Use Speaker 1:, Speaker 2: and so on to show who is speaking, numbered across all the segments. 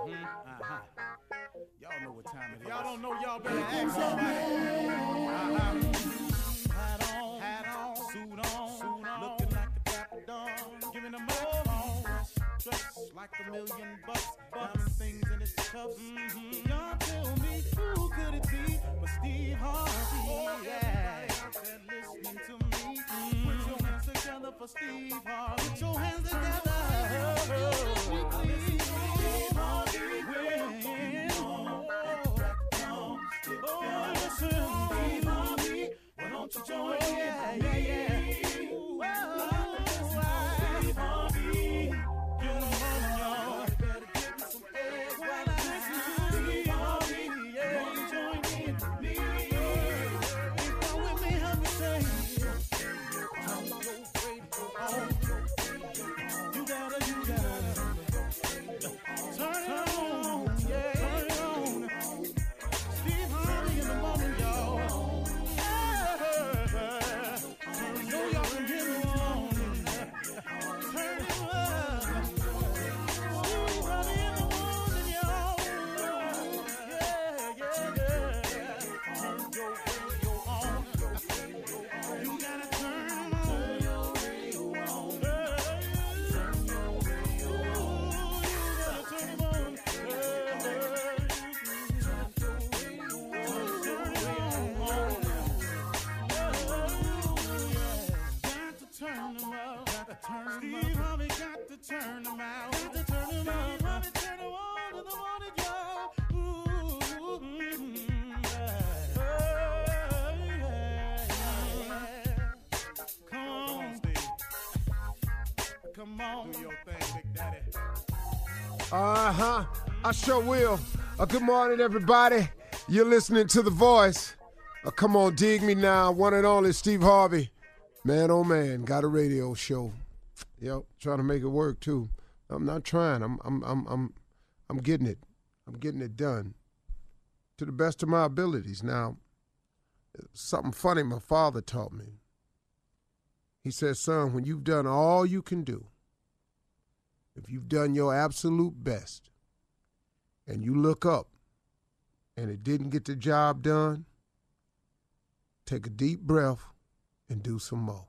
Speaker 1: Y'all know what time it is. Y'all don't know, y'all better ask somebody. Hat on, suit on, looking like a dapper dog, giving them all dressed like $1 million, diamond things in its cuffs. Y'all tell me who could it be but Steve Harvey? Oh yeah, listening to me. Put your hands together for Steve Harvey. Put your hands together. Steve Harvey. Oh, listen, Steve Harvey. Why don't you join me? Steve Harvey. Get them on, y'all. Better give me some eggs while I listen. Steve Harvey. Won't you join in with me? If you're with me, help me say. Turn your radio on. You gotta. Turn it on. Yeah. Turn it on. Steve Harvey in the morning, y'all. So y'all can get it on. Turn it up. Steve Harvey in the morning, y'all. Yeah. Turn your radio on. You gotta turn it on. Turn your radio on. Turn your radio on. You gotta turn it on. Steve Harvey got to turn them out. Got to turn them out. Harvey turn them on in the morning, y'all. Come on, Steve. Come on. Do your thing, Big Daddy.
Speaker 2: I sure will. Good morning, everybody. You're listening to The Voice. Come on, dig me now. One and only Steve Harvey. Man, oh man, got a radio show. Yep, trying to make it work too. I'm not trying. I'm getting it. I'm getting it done to the best of my abilities. Now, something funny my father taught me. He said, son, when you've done all you can do, if you've done your absolute best, and you look up and it didn't get the job done, take a deep breath and do some more.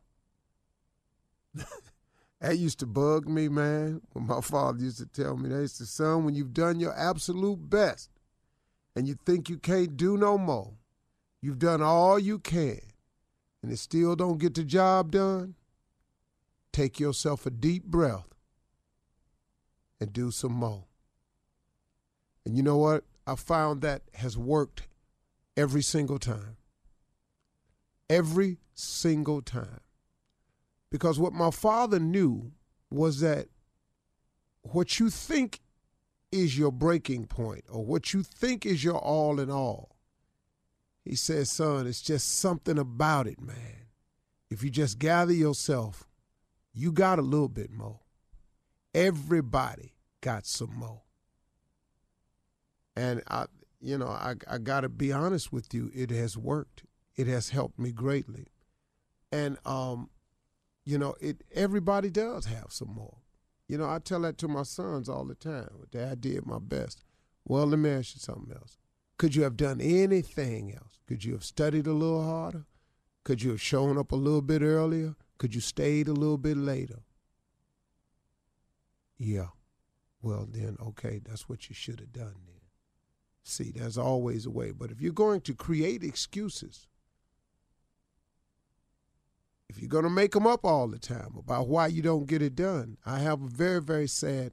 Speaker 2: That used to bug me, man, when my father used to tell me that. He said, son, when you've done your absolute best and you think you can't do no more, you've done all you can, and it still don't get the job done, take yourself a deep breath and do some more. And you know what? I found that has worked every single time. Every single time. Because what my father knew was that what you think is your breaking point or what you think is your all in all, he says, son, it's just something about it, man. If you just gather yourself, you got a little bit more. Everybody got some more. And I got to be honest with you, it has worked. It has helped me greatly. And, everybody does have some more. I tell that to my sons all the time. Dad, I did my best. Well, let me ask you something else. Could you have done anything else? Could you have studied a little harder? Could you have shown up a little bit earlier? Could you stayed a little bit later? Yeah. Well, then, okay, that's what you should have done then. See, there's always a way. But if you're going to create excuses, if you're going to make them up all the time about why you don't get it done, I have a very, very sad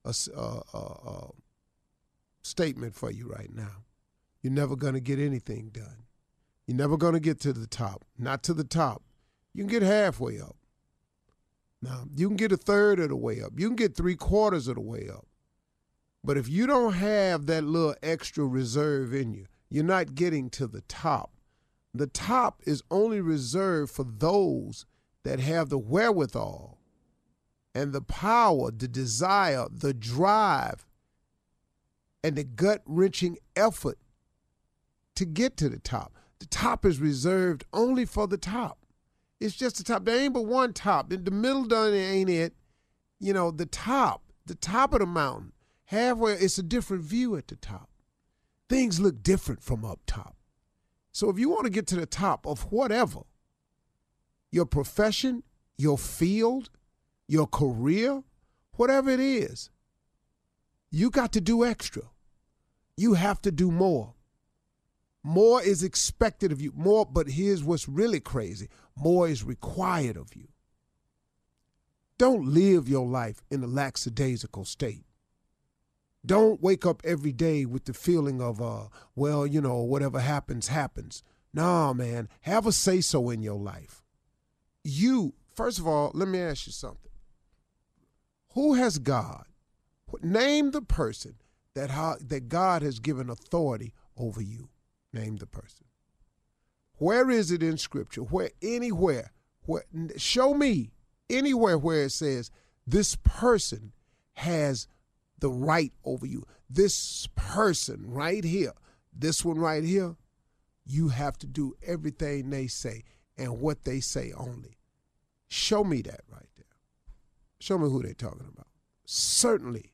Speaker 2: statement for you right now. You're never going to get anything done. You're never going to get to the top. Not to the top. You can get halfway up. Now, you can get a third of the way up. You can get 3/4 of the way up. But if you don't have that little extra reserve in you, you're not getting to the top. The top is only reserved for those that have the wherewithal and the power, the desire, the drive, and the gut-wrenching effort to get to the top. The top is reserved only for the top. It's just the top. There ain't but one top. In the middle done ain't it. The top of the mountain Halfway, it's a different view at the top. Things look different from up top. So if you want to get to the top of whatever, your profession, your field, your career, whatever it is, you got to do extra. You have to do more. More is expected of you. More, but here's what's really crazy. More is required of you. Don't live your life in a lackadaisical state. Don't wake up every day with the feeling of, well, you know, whatever happens, happens. Nah, man, have a say-so in your life. You, first of all, let me ask you something. Who has God? Name the person that God has given authority over you. Name the person. Where is it in Scripture? Where, anywhere, where, show me anywhere where it says this person has the right over you. This person right here, this one right here, you have to do everything they say and what they say only. Show me that right there. Show me who they're talking about. Certainly,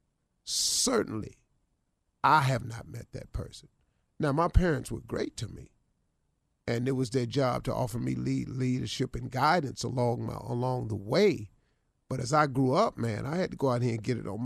Speaker 2: I have not met that person. Now, my parents were great to me, and it was their job to offer me leadership and guidance along the way. But as I grew up, man, I had to go out here and get it on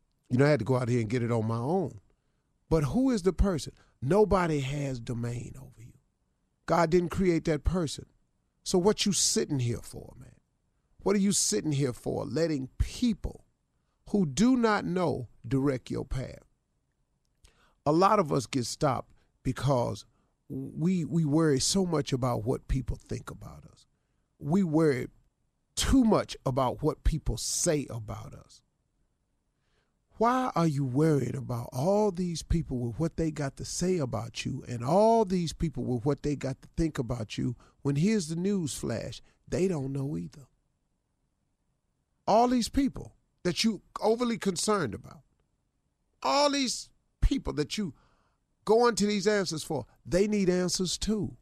Speaker 2: my own. But who is the person? Nobody has domain over you. God didn't create that person. So what you sitting here for, man? What are you sitting here for? Letting people who do not know direct your path. A lot of us get stopped because we worry so much about what people think about us. We worry too much about what people say about us. Why are you worried about all these people with what they got to say about you and all these people with what they got to think about you when here's the news flash, they don't know either. All these people that you overly concerned about, all these people that you go into these answers for, they need answers too.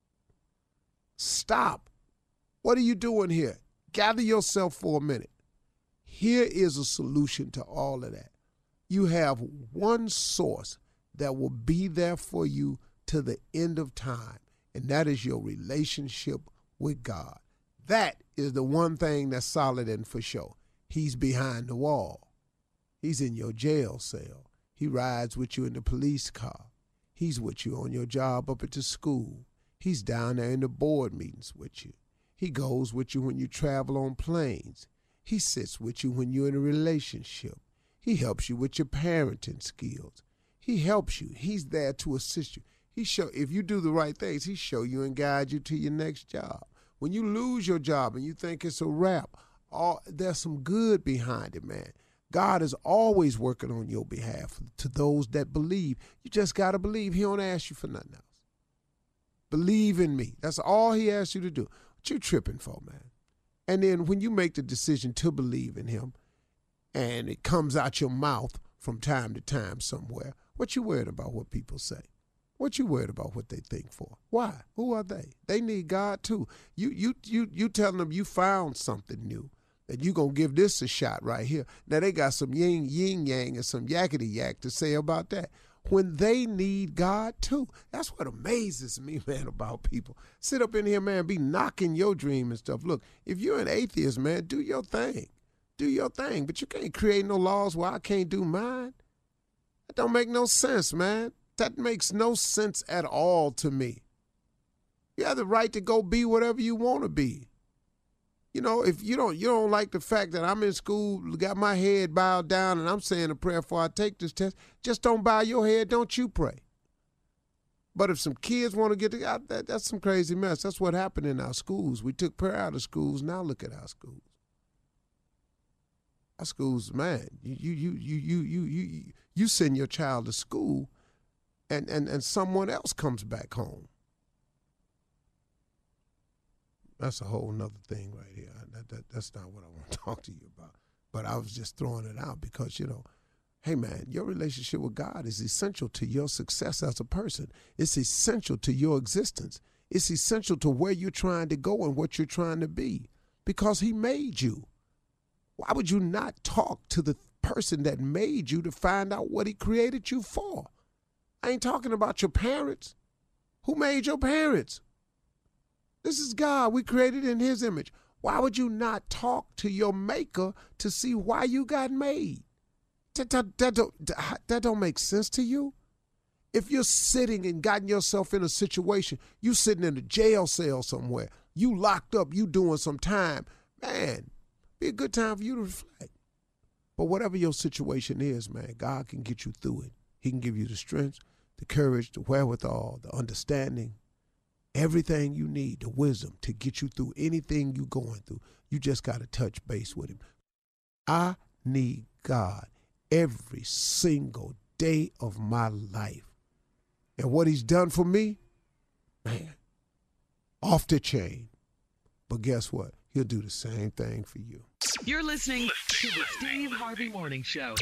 Speaker 2: Stop. What are you doing here? Gather yourself for a minute. Here is a solution to all of that. You have one source that will be there for you to the end of time, and that is your relationship with God. That is the one thing that's solid and for sure. He's behind the wall. He's in your jail cell. He rides with you in the police car. He's with you on your job up at the school. He's down there in the board meetings with you. He goes with you when you travel on planes. He sits with you when you're in a relationship. He helps you with your parenting skills. He helps you. He's there to assist you. If you do the right things, he show you and guide you to your next job. When you lose your job and you think it's a wrap, there's some good behind it, man. God is always working on your behalf to those that believe. You just got to believe. He don't ask you for nothing else. Believe in me. That's all he asks you to do. What you tripping for, man? And then when you make the decision to believe in him and it comes out your mouth from time to time somewhere, what you worried about what people say? What you worried about what they think for? Why? Who are they? They need God too. You telling them you found something new, that you gonna give this a shot right here. Now they got some yin yang and some yakety yak to say about that. When they need God too. That's what amazes me, man, about people. Sit up in here, man, be knocking your dream and stuff. Look, if you're an atheist, man, do your thing. Do your thing. But you can't create no laws where I can't do mine. That don't make no sense, man. That makes no sense at all to me. You have the right to go be whatever you want to be. You know, if you don't like the fact that I'm in school, got my head bowed down, and I'm saying a prayer before I take this test, just don't bow your head, don't you pray. But if some kids want to get together, that's some crazy mess. That's what happened in our schools. We took prayer out of schools. Now look at our schools. Our schools, man, you send your child to school, and someone else comes back home. That's a whole nother thing right here. That's not what I want to talk to you about. But I was just throwing it out because, hey, man, your relationship with God is essential to your success as a person. It's essential to your existence. It's essential to where you're trying to go and what you're trying to be because he made you. Why would you not talk to the person that made you to find out what he created you for. I ain't talking about your parents. Who made your parents? This is God. We created in his image. Why would you not talk to your maker to see why you got made? That don't make sense to you? If you're sitting and gotten yourself in a situation, you sitting in a jail cell somewhere, you locked up, you doing some time, man, be a good time for you to reflect. But whatever your situation is, man, God can get you through it. He can give you the strength, the courage, the wherewithal, the understanding, everything you need, the wisdom to get you through anything you're going through. You just got to touch base with him. I need God every single day of my life. And what he's done for me, man, off the chain. But guess what? He'll do the same thing for you.
Speaker 3: You're listening to the Steve Harvey Morning Show.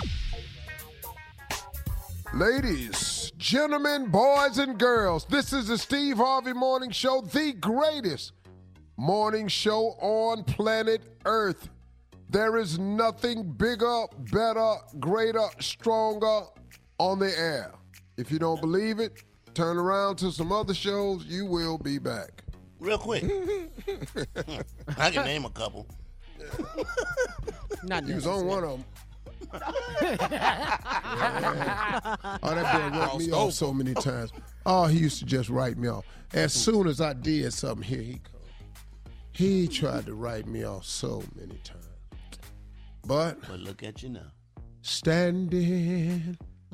Speaker 2: Ladies, gentlemen, boys, and girls, this is the Steve Harvey Morning Show, the greatest morning show on planet Earth. There is nothing bigger, better, greater, stronger on the air. If you don't believe it, turn around to some other shows. You will be back.
Speaker 4: Real quick. I can name a couple.
Speaker 2: Not you was on one of them. Oh, that boy wrote me off so many times. Oh, he used to just write me off. As soon as I did something, here he comes. He tried to write me off so many times. But
Speaker 4: look at you now.
Speaker 2: Standing.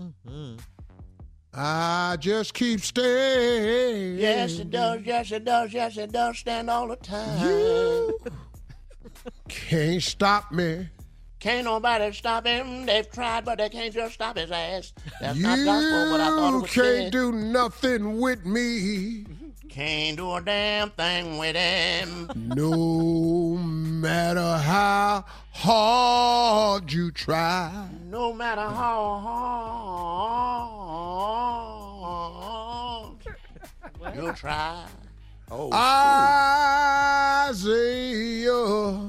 Speaker 2: I just keep staying.
Speaker 4: Yes, it does. Yes, it does. Yes, it does. Stand all the time.
Speaker 2: You can't stop me.
Speaker 4: Can't nobody stop him. They've tried, but they can't just stop his ass. That's not gospel, but I thought it was
Speaker 2: You can't
Speaker 4: said.
Speaker 2: do nothing with me.
Speaker 4: Can't do a damn thing with him.
Speaker 2: No matter how hard you try.
Speaker 4: No matter how hard you try.
Speaker 5: Oh,
Speaker 2: Isaiah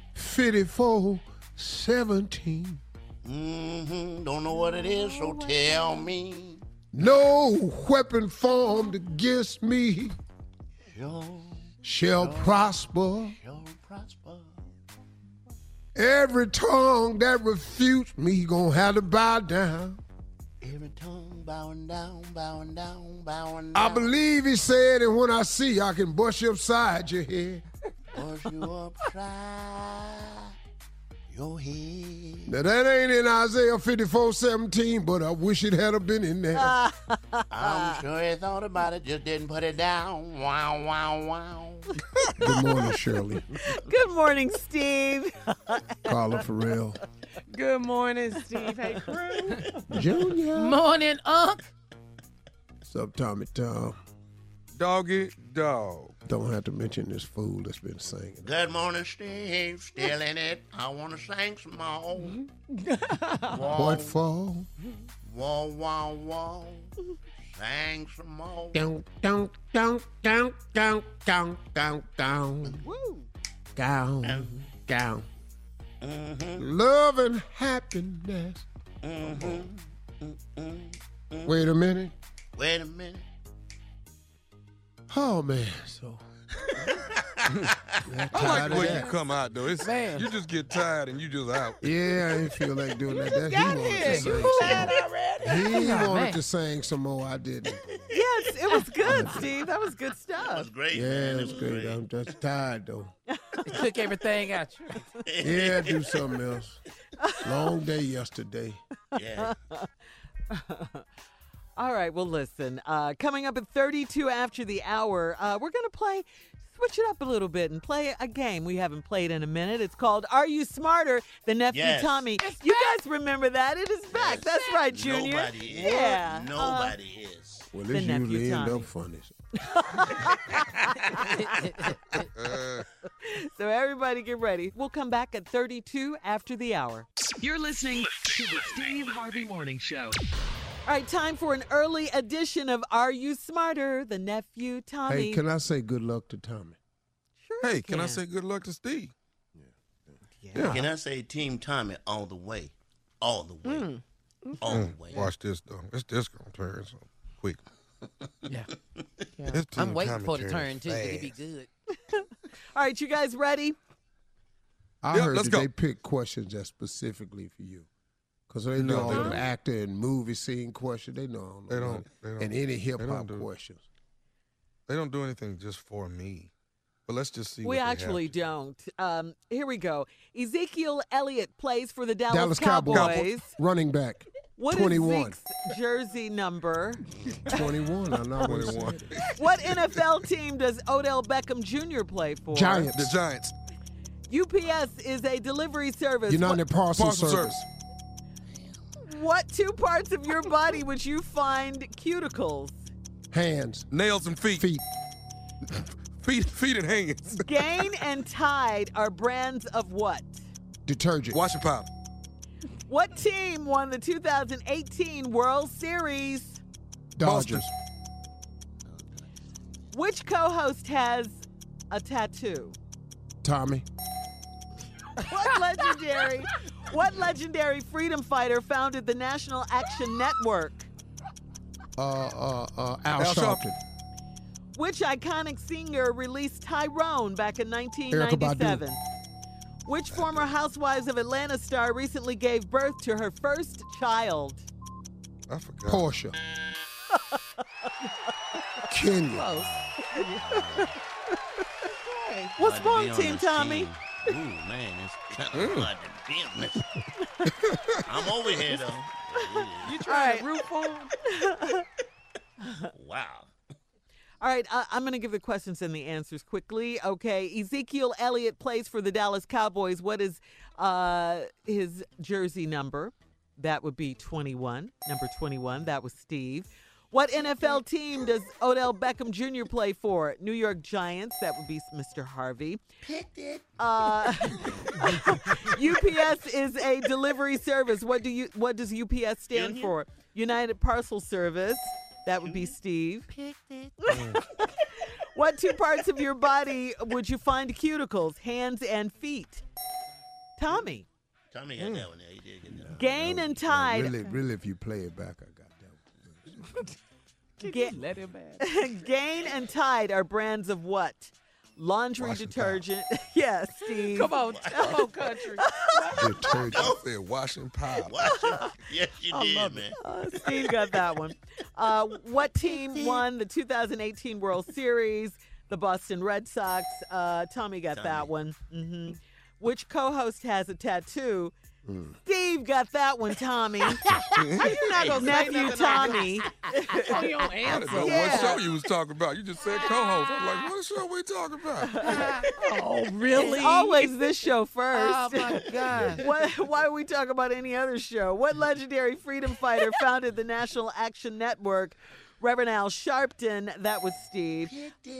Speaker 2: 54:17.
Speaker 4: Don't know what it is, so tell me.
Speaker 2: No weapon formed against me shall prosper. Every tongue that refutes me gonna have to bow down.
Speaker 4: Every tongue bowing down, bowing down, bowing down.
Speaker 2: I believe he said, and when I see you, I can bust you upside your head.
Speaker 4: Bust you upside your head.
Speaker 2: Now that ain't in Isaiah 54:17, but I wish it had been in there.
Speaker 4: I'm sure he thought about it, just didn't put it down. Wow, wow, wow.
Speaker 2: Good morning, Shirley.
Speaker 6: Good morning, Steve.
Speaker 2: Carla Farrell.
Speaker 6: Good morning, Steve. Hey, crew.
Speaker 2: Junior.
Speaker 6: Morning, Unc.
Speaker 2: What's up, Tommy Tom?
Speaker 5: doggy dog.
Speaker 2: Don't have to mention this fool that's been singing.
Speaker 4: Good morning, Steve. Still in it. I want to sing some more.
Speaker 2: What for?
Speaker 4: Whoa, whoa, whoa. Sing some more.
Speaker 2: Down, down, down, down, down, down, down, down.
Speaker 6: Woo.
Speaker 2: Down, down.
Speaker 4: Mm-hmm.
Speaker 2: Love and happiness. Wait a minute.
Speaker 4: Wait a minute.
Speaker 2: Oh, man. So.
Speaker 5: I like the way you come out, though. It's, you just get tired and you just out.
Speaker 2: Yeah, I didn't feel like doing that. He
Speaker 6: got
Speaker 2: wanted
Speaker 6: here.
Speaker 2: to sing
Speaker 6: You
Speaker 2: some
Speaker 6: had
Speaker 2: more.
Speaker 6: already.
Speaker 2: He wanted
Speaker 6: man.
Speaker 2: to sing some more. I didn't.
Speaker 6: Yes, it was good, Steve. That was good
Speaker 4: That
Speaker 6: stuff.
Speaker 4: was great.
Speaker 2: Yeah,
Speaker 4: man.
Speaker 2: it was good. I'm just tired, though.
Speaker 6: Took everything out you.
Speaker 2: Yeah, do something else. Long day yesterday.
Speaker 4: Yeah.
Speaker 6: All right, well, listen. Coming up at 32 after the hour, we're going to switch it up a little bit and play a game we haven't played in a minute. It's called Are You Smarter Than Nephew
Speaker 4: Yes.
Speaker 6: Tommy? You guys remember that? It is back. That's right, Junior.
Speaker 4: Nobody is.
Speaker 6: Yeah.
Speaker 4: Nobody is.
Speaker 2: Well,
Speaker 6: The
Speaker 2: this
Speaker 6: nephew
Speaker 2: usually end
Speaker 6: Tommy.
Speaker 2: up funny.
Speaker 6: So everybody get ready. We'll come back at 32 after the hour.
Speaker 3: You're listening to the Steve Harvey Morning Show.
Speaker 6: All right, time for an early edition of Are You Smarter Than Nephew Tommy?
Speaker 2: Hey, can I say good luck to Tommy?
Speaker 6: Sure
Speaker 5: Hey,
Speaker 6: you
Speaker 5: can I say good luck to Steve?
Speaker 6: Yeah.
Speaker 4: Can I say Team Tommy all the way? all the way. All the way.
Speaker 5: Watch this, though. It's this going to turn so quick.
Speaker 7: Yeah.
Speaker 5: This
Speaker 7: I'm
Speaker 5: team
Speaker 7: waiting for the
Speaker 5: commentary
Speaker 7: turn, too.
Speaker 5: fast.
Speaker 7: It'll be good.
Speaker 6: All right, you guys ready?
Speaker 2: I
Speaker 5: Yep,
Speaker 2: heard
Speaker 5: let's
Speaker 2: that
Speaker 5: go.
Speaker 2: they pick questions just specifically for you. Because they know all them actor and movie scene questions. They know all
Speaker 5: They
Speaker 2: that.
Speaker 5: don't.
Speaker 2: And any hip
Speaker 5: they
Speaker 2: hop
Speaker 5: don't do-
Speaker 2: questions.
Speaker 5: They don't do anything just for me. But let's just see.
Speaker 6: We
Speaker 5: what they have
Speaker 6: actually
Speaker 5: to.
Speaker 6: don't. Here we go. Ezekiel Elliott plays for the Dallas,
Speaker 2: Dallas
Speaker 6: Cowboys.
Speaker 2: Running back.
Speaker 6: What is
Speaker 2: 21.
Speaker 6: Zeke's jersey number?
Speaker 2: 21. I know
Speaker 5: 21.
Speaker 6: What NFL team does Odell Beckham Jr. play for?
Speaker 2: Giants.
Speaker 5: The Giants.
Speaker 6: UPS is a delivery service.
Speaker 2: United Parcel
Speaker 5: Parcel
Speaker 2: Service.
Speaker 6: What two parts of your body would you find cuticles?
Speaker 2: Hands.
Speaker 5: Nails and feet.
Speaker 2: Feet.
Speaker 5: Feet and hands.
Speaker 6: Gain and Tide are brands of what?
Speaker 2: Detergent.
Speaker 5: Washing powder.
Speaker 6: What team won the 2018 World Series?
Speaker 2: Dodgers.
Speaker 6: Which co-host has a tattoo?
Speaker 2: Tommy.
Speaker 6: What legendary freedom fighter founded the National Action Network?
Speaker 2: Al
Speaker 5: Sharpton.
Speaker 2: Sharpton.
Speaker 6: Which iconic singer released Tyrone back in
Speaker 2: Erykah
Speaker 6: 1997? Which former Housewives of Atlanta star recently gave birth to her first child?
Speaker 5: I forgot.
Speaker 2: Portia. Kenya.
Speaker 6: What's
Speaker 4: Glad to
Speaker 6: wrong,
Speaker 4: be on
Speaker 6: Team
Speaker 4: this
Speaker 6: Tommy?
Speaker 4: team. Ooh, man, it's kind of glad to be on this. I'm over here, though.
Speaker 7: You
Speaker 6: trying
Speaker 7: to root for him?
Speaker 4: Wow.
Speaker 6: All right, I'm going to give the questions and the answers quickly. Okay, Ezekiel Elliott plays for the Dallas Cowboys. What is his jersey number? That would be 21. Number 21. That was Steve. What NFL team does Odell Beckham Jr. play for? New York Giants. That would be Mr. Harvey.
Speaker 4: Picked it.
Speaker 6: UPS is a delivery service. What does UPS stand
Speaker 4: Union?
Speaker 6: for? United Parcel Service. That would be Steve. What two parts of your body would you find cuticles? Hands and feet. Tommy.
Speaker 4: Tommy got that one there. He did get that one.
Speaker 6: Gain and Tide.
Speaker 2: Really, if you play it back, I got that one.
Speaker 7: Let him have.
Speaker 6: Gain and Tide are brands of what? Laundry
Speaker 5: Washing
Speaker 6: detergent. Yes, Steve.
Speaker 7: Come on, country.
Speaker 2: Detergent.
Speaker 5: I said washing powder.
Speaker 4: Yes, you did, man.
Speaker 6: Steve got that one. What team won the 2018 World Series? The Boston Red Sox. Tommy got that one. Mm-hmm. Which co-host has a tattoo? Steve got that one, Tommy. You're not gonna nephew Tommy.
Speaker 7: You don't
Speaker 5: I didn't
Speaker 7: answer.
Speaker 5: know
Speaker 6: Yeah.
Speaker 5: what show you was talking about. You just said co-host. I'm like, what show we talking about?
Speaker 7: Oh, really?
Speaker 6: It's always this show first.
Speaker 7: Oh, my God.
Speaker 6: Why are we talking about any other show? What legendary freedom fighter founded the National Action Network? Reverend Al Sharpton. That was Steve.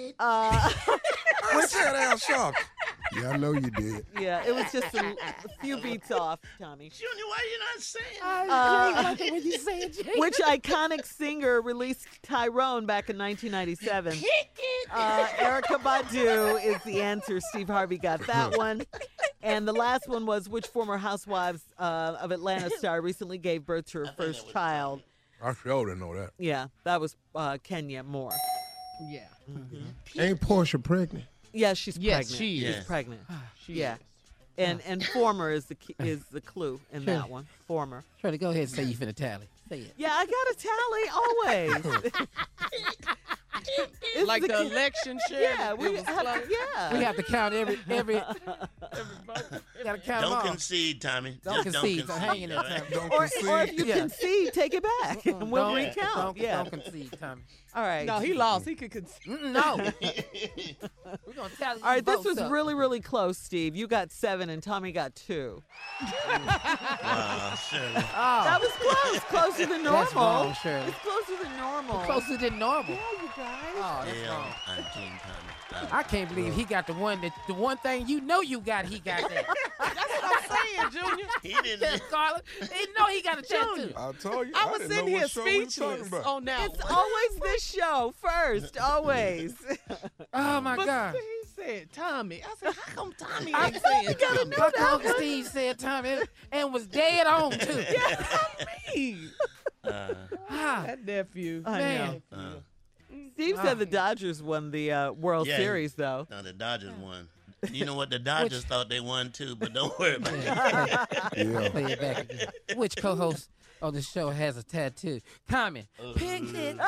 Speaker 5: I said Al Sharpton.
Speaker 2: Yeah, I know you did.
Speaker 6: Yeah, it was just a few beats off, Tommy.
Speaker 4: Junior, why you not saying that?
Speaker 6: Which iconic singer released Tyrone back in 1997? Erykah Badu is the answer. Steve Harvey got that one. And the last one was which former Housewives of Atlanta star recently gave birth to her first child?
Speaker 5: I sure didn't know that.
Speaker 6: Yeah, that was Kenya Moore.
Speaker 7: Yeah.
Speaker 2: Ain't Portia pregnant?
Speaker 6: Yeah, she's
Speaker 7: Yes,
Speaker 6: pregnant.
Speaker 7: she is.
Speaker 6: She's pregnant.
Speaker 7: She
Speaker 6: Yeah.
Speaker 7: is.
Speaker 6: And former is the clue in that one. Former.
Speaker 7: Try to go ahead and say you finna tally. Say it.
Speaker 6: Yeah, I got a tally always. It's
Speaker 7: Like the
Speaker 6: the-
Speaker 7: election share.
Speaker 6: Yeah,
Speaker 7: it
Speaker 6: we
Speaker 7: was
Speaker 6: have
Speaker 7: close.
Speaker 6: to, yeah.
Speaker 7: We have to count every vote. Gotta count them
Speaker 4: Don't
Speaker 7: all.
Speaker 4: concede, Tommy.
Speaker 7: Don't
Speaker 4: Just
Speaker 7: concede. So hang in there,
Speaker 4: all right?
Speaker 7: Tommy.
Speaker 5: Don't
Speaker 6: or
Speaker 5: concede.
Speaker 6: if you
Speaker 7: Yeah.
Speaker 6: concede, take it back, and we'll
Speaker 7: Don't-
Speaker 6: recount.
Speaker 7: Don't concede, Tommy.
Speaker 6: All right.
Speaker 8: No, he lost. He could concede.
Speaker 7: No. We're gonna tally.
Speaker 6: All right,
Speaker 7: these
Speaker 6: this was
Speaker 7: votes up.
Speaker 6: really, really close, Steve. You got 7 and Tommy got 2.
Speaker 4: Wow, Shirley.
Speaker 7: Oh,
Speaker 6: That was close. Closer than normal.
Speaker 7: That's wrong, Shirley.
Speaker 6: It's closer than normal.
Speaker 7: closer than normal.
Speaker 6: Yeah, you guys.
Speaker 7: Oh, that's
Speaker 4: Yeah,
Speaker 7: wrong.
Speaker 4: I'm Team Tommy.
Speaker 7: I can't believe he got the one thing you know you got. He got that.
Speaker 8: That's what I'm saying, Junior.
Speaker 4: He didn't.
Speaker 7: Scarlett, he know he got a tattoo.
Speaker 5: I told you.
Speaker 8: I was
Speaker 5: didn't
Speaker 8: sitting
Speaker 5: know
Speaker 8: here
Speaker 5: what show we was talking
Speaker 8: speechless
Speaker 5: about.
Speaker 8: on that
Speaker 6: It's
Speaker 8: one.
Speaker 6: always this show first. Always.
Speaker 7: Oh my
Speaker 8: But
Speaker 7: God.
Speaker 8: he said Tommy. I said, how come Tommy ain't saying Tommy?
Speaker 7: My Uncle Steve said Tommy and was dead on too.
Speaker 8: Yeah, I mean, that nephew.
Speaker 6: I
Speaker 7: Man.
Speaker 6: know. Steve said the Dodgers won the World
Speaker 4: Yeah.
Speaker 6: Series, though.
Speaker 4: No, the Dodgers won. You know what? The Dodgers thought they won too, but don't worry about it.
Speaker 2: Yeah.
Speaker 7: Play it back again. Which co-host of the show has a tattoo? Tommy. Piglet.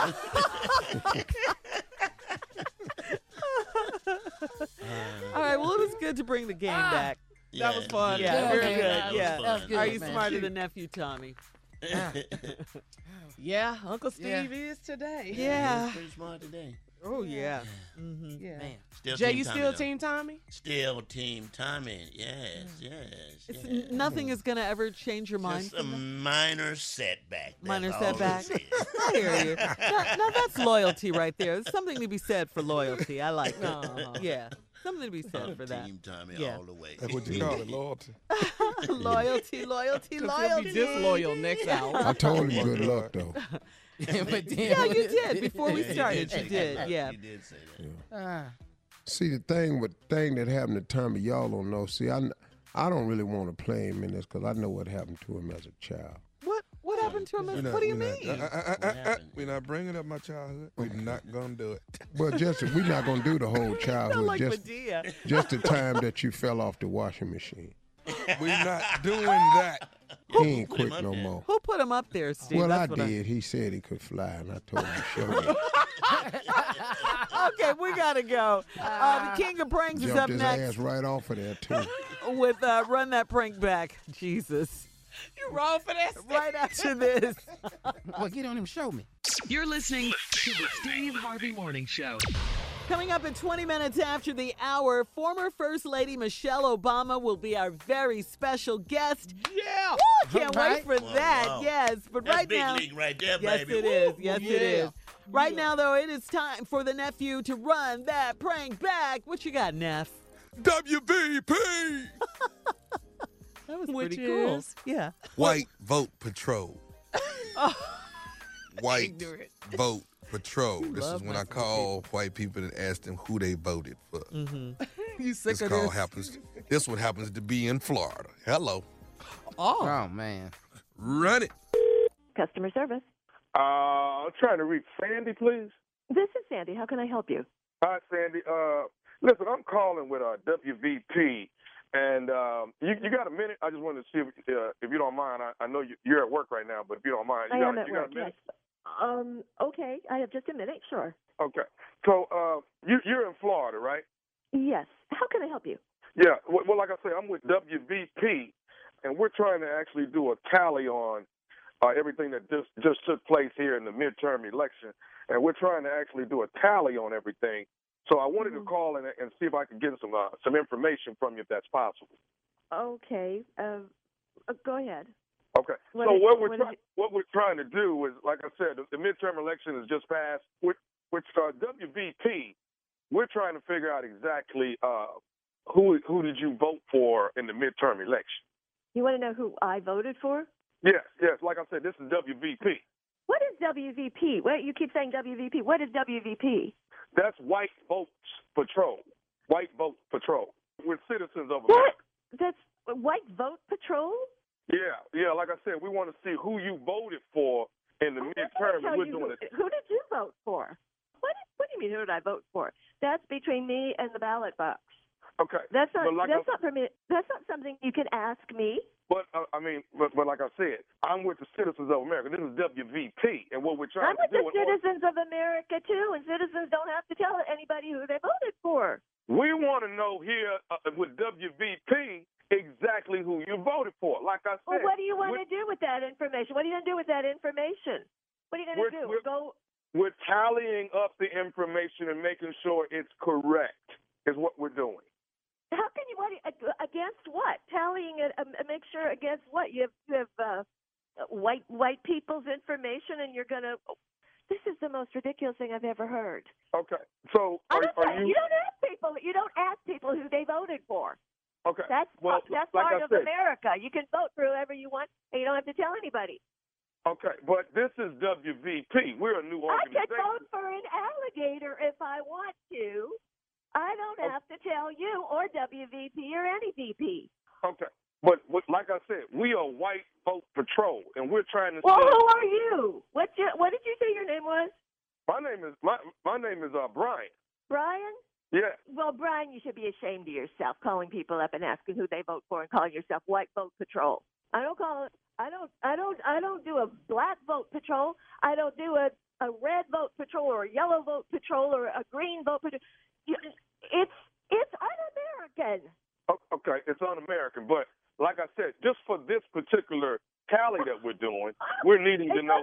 Speaker 6: All right, well, it was good to bring the game back.
Speaker 8: That was fun.
Speaker 6: Yeah,
Speaker 7: Yeah,
Speaker 6: very
Speaker 7: man.
Speaker 6: good.
Speaker 7: That was
Speaker 6: Yeah.
Speaker 7: fun. That was good,
Speaker 6: Are you
Speaker 7: man.
Speaker 6: smarter than nephew Tommy?
Speaker 8: Yeah, Uncle Steve
Speaker 7: Yeah.
Speaker 8: is today.
Speaker 6: Yeah.
Speaker 4: He's pretty smart today.
Speaker 6: Oh, yeah. Mm-hmm.
Speaker 8: Yeah.
Speaker 7: Man.
Speaker 4: Still
Speaker 8: Jay,
Speaker 4: team
Speaker 8: you
Speaker 4: Tommy,
Speaker 8: still
Speaker 4: though.
Speaker 8: Team Tommy?
Speaker 4: Still Team Tommy. Yes, yes.
Speaker 6: Nothing is going to ever change your mind.
Speaker 4: Just a minor setback. That's
Speaker 6: Minor
Speaker 4: all
Speaker 6: setback.
Speaker 4: it is.
Speaker 6: I hear you. Now that's loyalty right there. There's something to be said for loyalty. I like it. Yeah. Something to be said
Speaker 4: I'm
Speaker 6: for that.
Speaker 4: Team Tommy
Speaker 6: Yeah.
Speaker 4: all the way.
Speaker 5: That's what you call it, loyalty.
Speaker 6: Loyalty, loyalty,
Speaker 8: Because he'll
Speaker 6: loyalty.
Speaker 8: be disloyal next hour.
Speaker 2: I told him good luck, though.
Speaker 7: But then,
Speaker 6: Yeah, you did. Before we
Speaker 4: Yeah, he
Speaker 6: started,
Speaker 4: say
Speaker 6: you did.
Speaker 4: that.
Speaker 6: Yeah.
Speaker 4: He did say that.
Speaker 2: See, the thing that happened to Tommy, y'all don't know. See, I don't really want to play him in this because I know what happened to him as a child.
Speaker 6: What happened to him?
Speaker 5: We're not-
Speaker 6: What do you
Speaker 5: we're
Speaker 6: mean?
Speaker 5: not- We're not bringing up my childhood. We're not going to do it.
Speaker 2: But just we're not gonna do the whole
Speaker 6: Sound
Speaker 2: childhood.
Speaker 6: like
Speaker 2: Just
Speaker 6: Medea.
Speaker 2: just the time that you fell off the washing machine.
Speaker 5: We're not doing that.
Speaker 2: He ain't
Speaker 4: Put him
Speaker 2: quick
Speaker 4: up
Speaker 2: no
Speaker 4: there.
Speaker 2: more.
Speaker 6: Who put him up there, Steve?
Speaker 2: Well, I
Speaker 6: That's what
Speaker 2: did. He said he could fly, and I told him to show me.
Speaker 6: Okay, we gotta go. The King of Pranks is up
Speaker 2: Jumped his
Speaker 6: next
Speaker 2: ass right off of there too.
Speaker 6: with Run That Prank Back. Jesus.
Speaker 8: You wrong for that?
Speaker 6: Right after this.
Speaker 7: well, get on him, show me.
Speaker 3: You're listening to the Steve Harvey Morning Show.
Speaker 6: Coming up in 20 minutes after the hour, former First Lady Michelle Obama will be our very special guest.
Speaker 8: Yeah.
Speaker 6: Woo, can't
Speaker 7: All
Speaker 6: wait
Speaker 7: right.
Speaker 6: for
Speaker 4: Wow,
Speaker 6: that.
Speaker 4: wow.
Speaker 6: Yes, but
Speaker 4: That's
Speaker 6: right
Speaker 4: big
Speaker 6: now.
Speaker 4: league right there,
Speaker 6: Yes,
Speaker 4: baby.
Speaker 6: it is.
Speaker 4: Woo.
Speaker 6: Yes, it
Speaker 8: Yeah.
Speaker 6: is. Right now, though, it is time for the nephew to run that prank back. What you got, Neff?
Speaker 5: WVP!
Speaker 6: That was
Speaker 8: Which
Speaker 6: pretty cool.
Speaker 8: is?
Speaker 6: Yeah.
Speaker 5: White Vote Patrol. White
Speaker 8: Ignorant.
Speaker 5: Vote Patrol. This is
Speaker 6: love
Speaker 5: when I
Speaker 6: messing with
Speaker 5: call white people and ask them who they voted for.
Speaker 8: You sick
Speaker 5: This
Speaker 8: of
Speaker 5: call
Speaker 8: this?
Speaker 5: happens. This one happens to be in Florida. Hello.
Speaker 7: Oh, man.
Speaker 5: Run it.
Speaker 9: Customer service.
Speaker 10: I'm trying to reach Sandy, please.
Speaker 9: This is Sandy. How can I help you?
Speaker 10: Hi, Sandy. Listen, I'm calling with WVP, and you got a minute? I just wanted to see if you don't mind. I know you're at work right now, but if you don't mind,
Speaker 9: I
Speaker 10: you
Speaker 9: am
Speaker 10: got,
Speaker 9: at
Speaker 10: you got
Speaker 9: work,
Speaker 10: a minute?
Speaker 9: yes. Okay, I have just a minute, sure.
Speaker 10: Okay. So you're in Florida, right?
Speaker 9: Yes. How can I help you?
Speaker 10: Yeah. Well, like I say, I'm with WVP, and we're trying to actually do a tally on everything that just took place here in the midterm election, and we're trying to actually do a tally on everything. So I wanted to call and see if I could get some information from you if that's possible.
Speaker 9: Okay. Go ahead.
Speaker 10: Okay.
Speaker 9: What
Speaker 10: So
Speaker 9: is-
Speaker 10: what we're trying to do is, like I said, the midterm election has just passed. With WVP, we're trying to figure out exactly who did you vote for in the midterm election.
Speaker 9: You want to know who I voted for?
Speaker 10: Yes. Like I said, this is WVP.
Speaker 9: What is WVP? What you keep saying WVP? What is WVP?
Speaker 10: That's White Votes Patrol. White Vote Patrol. We're citizens of
Speaker 9: What?
Speaker 10: America.
Speaker 9: That's White Vote Patrol?
Speaker 10: Yeah. Like I said, we want to see who you voted for in the midterm.
Speaker 9: Tell
Speaker 10: We're
Speaker 9: you
Speaker 10: doing it.
Speaker 9: who did you vote for? What do you mean? Who did I vote for? That's between me and the ballot box.
Speaker 10: Okay.
Speaker 9: That's not.
Speaker 10: But like
Speaker 9: That's not for me. That's not something you can ask me.
Speaker 10: But but like I said, I'm with the citizens of America. This is WVP, and what we're trying
Speaker 9: I'm with
Speaker 10: to
Speaker 9: the
Speaker 10: do.
Speaker 9: citizens of America too, and citizens don't have to tell anybody who they voted for.
Speaker 10: We want to know here with WVP exactly who you voted for. Like I said.
Speaker 9: Well, what do you want to do with that information? What are you going to do with that information? What are you going to do?
Speaker 10: We're tallying up the information and making sure it's correct. Is what we're doing.
Speaker 9: How can you? Against what? Tallying it. Make sure against what? You have white people's information, and you're going to. This is the most ridiculous thing I've ever heard.
Speaker 10: Okay, so are you?
Speaker 9: You don't ask people. You don't ask people who they voted for.
Speaker 10: Okay,
Speaker 9: That's
Speaker 10: like
Speaker 9: part
Speaker 10: I
Speaker 9: of
Speaker 10: said,
Speaker 9: America. You can vote for whoever you want, and you don't have to tell anybody.
Speaker 10: Okay, but this is WVP. We're a new
Speaker 9: I
Speaker 10: organization.
Speaker 9: could vote for an alligator if I want to. I don't have to tell you or WVP or any VP.
Speaker 10: Okay. But like I said, we are White Vote Patrol, and we're trying to.
Speaker 9: Well,
Speaker 10: say,
Speaker 9: who are you? What did you say your name was?
Speaker 10: My name is Brian.
Speaker 9: Brian?
Speaker 10: Yeah.
Speaker 9: Well, Brian, you should be ashamed of yourself calling people up and asking who they vote for and calling yourself White Vote Patrol. I don't call it. I don't do a Black Vote Patrol. I don't do a Red Vote Patrol or a Yellow Vote Patrol or a Green Vote Patrol. It's un-American.
Speaker 10: Okay, it's un-American, but like I said, just for this particular tally that we're doing, we're needing to know.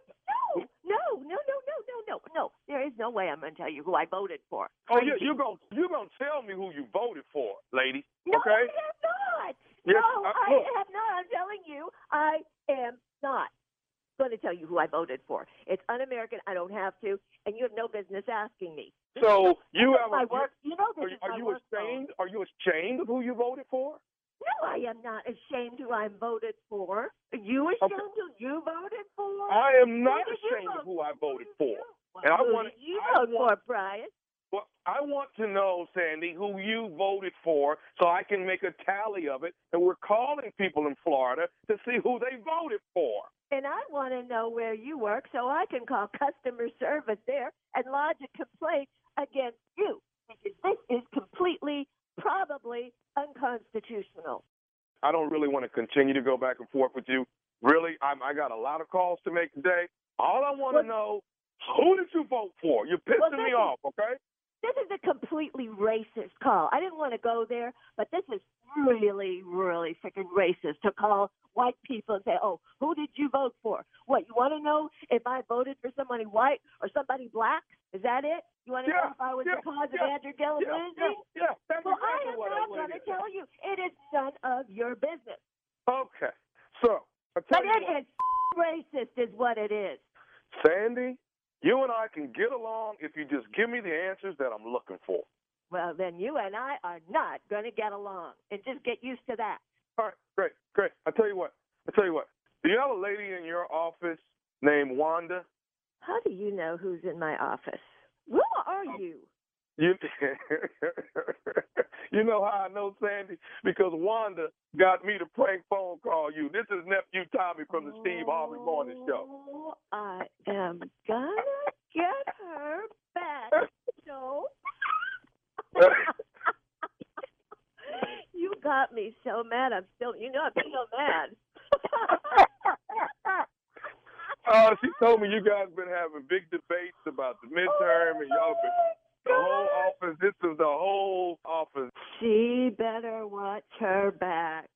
Speaker 10: No. There is no way I'm going to tell you who I voted for. Oh, you're going to tell me who you voted for, lady.
Speaker 9: No,
Speaker 10: okay?
Speaker 9: I am not.
Speaker 10: Yes,
Speaker 9: I am not. I'm telling you, I am not going to tell you who I voted for. It's un-American. I don't have to, and you have no business asking me.
Speaker 10: So you have
Speaker 9: my work. You know this is
Speaker 10: are
Speaker 9: my
Speaker 10: you
Speaker 9: work
Speaker 10: ashamed?
Speaker 9: phone.
Speaker 10: Are you ashamed of who you voted for?
Speaker 9: No, I am not ashamed who I voted for. Are you ashamed who you voted for?
Speaker 10: I am not ashamed of who I voted for. And I want
Speaker 9: you vote for, Brian.
Speaker 10: Well, I want to know, Sandy, who you voted for so I can make a tally of it. And we're calling people in Florida to see who they voted for.
Speaker 9: And I want to know where you work so I can call customer service there and lodge a complaint against you. Because this is completely, probably unconstitutional.
Speaker 10: I don't really want to continue to go back and forth with you. Really, I got a lot of calls to make today. All I want to know, who did you vote for? You're pissing me off, okay?
Speaker 9: This is a completely racist call. I didn't want to go there, but this is really, really freaking racist to call white people and say, oh, who did you vote for? What, you want to know if I voted for somebody white or somebody black? Is that it? You want to know if I was the cause of Andrew Gillum losing?
Speaker 10: Yeah, that's
Speaker 9: well,
Speaker 10: exactly what I
Speaker 9: am not going to
Speaker 10: hear.
Speaker 9: tell you. It is none of your business.
Speaker 10: Okay, so
Speaker 9: But it is racist is what it is.
Speaker 10: Sandy, you and I can get along if you just give me the answers that I'm looking for.
Speaker 9: Well, then you and I are not going to get along, and just get used to that.
Speaker 10: All right, great. I tell you what. Do you have a lady in your office named Wanda?
Speaker 9: How do you know who's in my office? Who are you?
Speaker 10: You know how I know, Sandy? Because Wanda got me to prank phone call you. This is nephew Tommy from the Steve Harvey Morning Show.
Speaker 9: I am gonna get her back. So you got me so mad. I'm still mad.
Speaker 10: She told me you guys been having big debates about the midterm, and y'all been the whole office. This is the whole office.
Speaker 9: She better watch her back.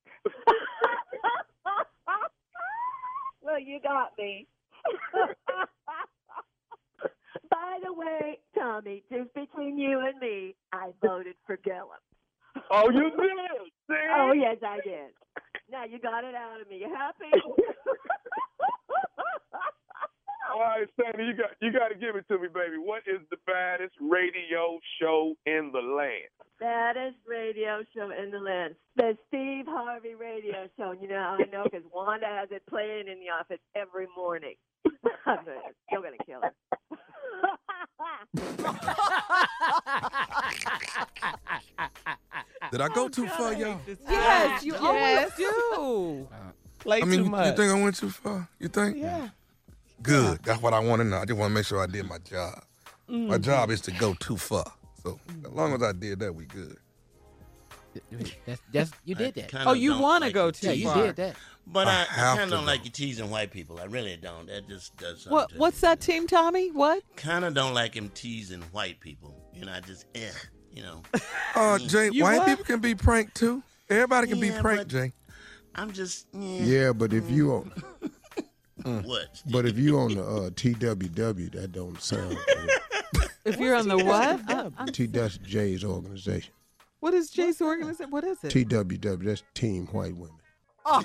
Speaker 9: Well, you got me. By the way, Tommy, just between you and me, I voted for Gillum.
Speaker 10: Oh, you did? See?
Speaker 9: Oh, yes, I did. Now you got it out of me. You happy?
Speaker 10: All right, Sandy, you got to give it to me, baby. What is the baddest radio show in the land?
Speaker 9: Baddest radio show in the land. The Steve Harvey Radio Show. You know how I know? Because Wanda has it playing in the office every morning. I'm still going to kill her.
Speaker 5: Did I go too far, y'all?
Speaker 6: Yes, you always do.
Speaker 5: I mean, you think I went too far? You think?
Speaker 6: Yeah.
Speaker 5: Good. That's what I want to know. I just want to make sure I did my job. My job is to go too far. So as long as I did that, we good.
Speaker 7: That's you did that.
Speaker 6: Oh, you want to go too
Speaker 7: Yeah, you
Speaker 6: far.
Speaker 7: did that.
Speaker 8: But I
Speaker 5: have
Speaker 8: kind of
Speaker 5: to
Speaker 8: don't
Speaker 5: go.
Speaker 8: like you teasing white people. I really don't. That just does something to me.
Speaker 6: What's that, Team Tommy? What?
Speaker 8: Kind of don't like him teasing white people. You know, I just, you know.
Speaker 5: Jay,
Speaker 6: You
Speaker 5: white
Speaker 6: what?
Speaker 5: people can be pranked too. Everybody can be
Speaker 8: Yeah,
Speaker 5: pranked,
Speaker 8: but-
Speaker 5: Jay.
Speaker 8: I'm just,
Speaker 2: Yeah, but if you on,
Speaker 8: What?
Speaker 2: but if you on the TWW, that don't sound good.
Speaker 6: If you're on the what?
Speaker 2: That's Jay's organization.
Speaker 6: What is Jay's organization? What is it?
Speaker 2: TWW, that's Team White Women.
Speaker 6: All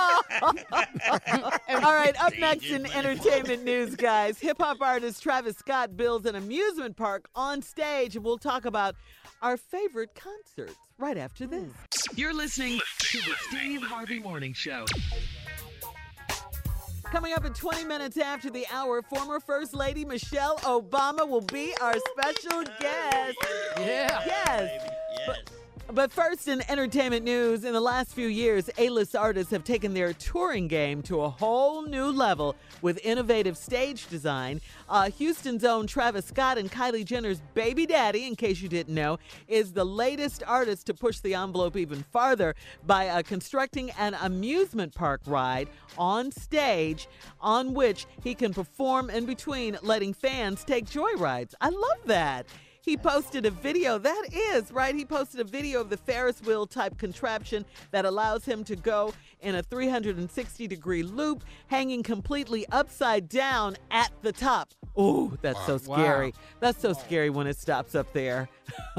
Speaker 6: right, up next in entertainment news, guys. Hip-hop artist Travis Scott builds an amusement park on stage, and we'll talk about our favorite concerts right after this.
Speaker 3: You're listening to the Steve Harvey Morning Show.
Speaker 6: Coming up at 20 minutes after the hour, former First Lady Michelle Obama will be our special guest.
Speaker 7: Yeah.
Speaker 6: Yes.
Speaker 8: Yes.
Speaker 6: But first, in entertainment news, in the last few years, A-list artists have taken their touring game to a whole new level with innovative stage design. Houston's own Travis Scott and Kylie Jenner's baby daddy, in case you didn't know, is the latest artist to push the envelope even farther by constructing an amusement park ride on stage on which he can perform in between letting fans take joyrides. I love that. He posted a video, he posted a video of the Ferris wheel type contraption that allows him to go in a 360-degree loop, hanging completely upside down at the top. Oh, that's so scary.
Speaker 7: Wow.
Speaker 6: That's so scary when it stops up there.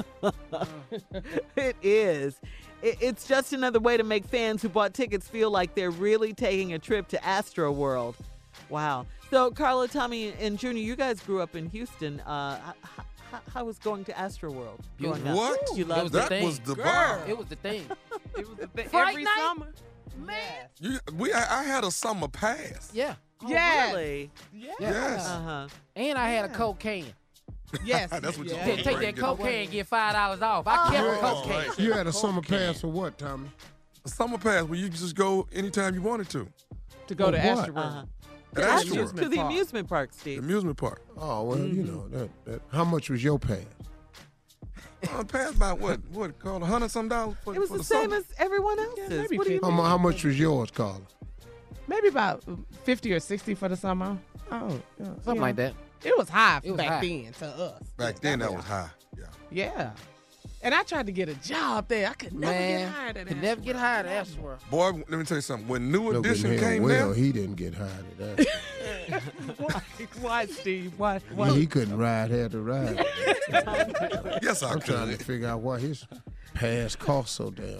Speaker 6: It is. It's just another way to make fans who bought tickets feel like they're really taking a trip to Astroworld. Wow. So, Carla, Tommy, and Junior, you guys grew up in Houston. How was going to Astroworld? growing up?
Speaker 5: What?
Speaker 6: You loved
Speaker 5: That
Speaker 6: it?
Speaker 5: was the bomb.
Speaker 7: It was the thing.
Speaker 11: It was the thing
Speaker 7: Fright
Speaker 11: every
Speaker 7: night?
Speaker 11: summer.
Speaker 7: Man.
Speaker 5: I had a summer pass.
Speaker 7: Yeah.
Speaker 6: Oh,
Speaker 11: Yes.
Speaker 6: really?
Speaker 5: Yes.
Speaker 6: Uh-huh.
Speaker 7: And I had a cocaine.
Speaker 11: Yes.
Speaker 5: That's what you
Speaker 11: Yeah.
Speaker 5: want.
Speaker 7: Take that cocaine and get $5 off. I kept
Speaker 8: Oh,
Speaker 7: cocaine.
Speaker 8: right.
Speaker 2: You had a summer pass for what, Tommy?
Speaker 5: A summer pass where you could just go anytime you wanted to.
Speaker 11: To go to
Speaker 2: What?
Speaker 11: Astroworld.
Speaker 6: Uh-huh.
Speaker 5: At Astroworld.
Speaker 6: To the
Speaker 11: park.
Speaker 6: amusement park,
Speaker 5: The
Speaker 6: Steve.
Speaker 5: amusement park.
Speaker 2: Oh, well, you know, that how much was your pass?
Speaker 5: Pass about what called $100-some for
Speaker 6: It was
Speaker 5: for
Speaker 6: the same
Speaker 5: summer.
Speaker 6: as everyone else's.
Speaker 11: maybe
Speaker 6: What do you
Speaker 11: 50.
Speaker 6: mean?
Speaker 2: How much was yours, Carla?
Speaker 11: Maybe about 50 or 60 for the summer. Oh, yeah.
Speaker 7: Something like that.
Speaker 11: It was high
Speaker 7: It was
Speaker 11: back
Speaker 7: high.
Speaker 11: then to us.
Speaker 5: Back then that was high. Yeah.
Speaker 11: Yeah. And I tried to get a job there. I could never get
Speaker 7: Man,
Speaker 11: hired at
Speaker 7: could never get hired at Astroworld.
Speaker 5: Boy, let me tell you something. When New
Speaker 2: Look at
Speaker 5: Edition
Speaker 2: him.
Speaker 5: came
Speaker 2: Well,
Speaker 5: down,
Speaker 2: he didn't get hired at that.
Speaker 11: Why, Steve? Why?
Speaker 2: He couldn't ride, had to ride.
Speaker 5: yes, I
Speaker 2: I'm trying
Speaker 5: could.
Speaker 2: to figure out why his pass cost so damn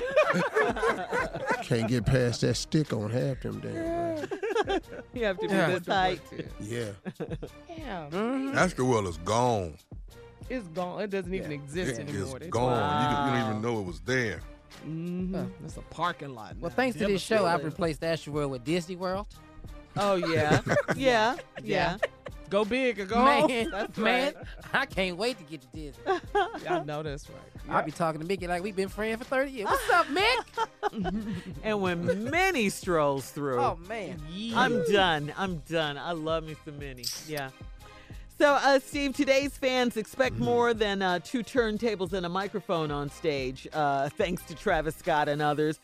Speaker 2: much. Can't get past that stick on half them damn rides.
Speaker 6: You have to be
Speaker 7: Yeah.
Speaker 6: this height.
Speaker 2: Yeah.
Speaker 11: Yeah.
Speaker 5: Astroworld is gone.
Speaker 11: It's gone. It doesn't even exist
Speaker 5: It is
Speaker 11: anymore. They
Speaker 5: gone.
Speaker 6: Wow.
Speaker 5: You don't even know it was there.
Speaker 11: It's a parking lot.
Speaker 7: Well,
Speaker 11: now.
Speaker 7: thanks to
Speaker 11: Never
Speaker 7: this show, I've
Speaker 11: seen it.
Speaker 7: replaced Astroworld with Disney World.
Speaker 6: Oh, yeah. Yeah. Yeah.
Speaker 11: Go big or go home.
Speaker 7: Man,
Speaker 11: That's
Speaker 7: man,
Speaker 11: right.
Speaker 7: I can't wait to get to Disney.
Speaker 11: I know that's right.
Speaker 7: I'll be talking to Mickey like we've been friends for 30 years. What's up, Mick?
Speaker 6: And when Minnie strolls through,
Speaker 7: Oh, man.
Speaker 6: I'm done. I love me some Minnie. Yeah. So, Steve, today's fans expect more than 2 turntables and a microphone on stage, thanks to Travis Scott and others.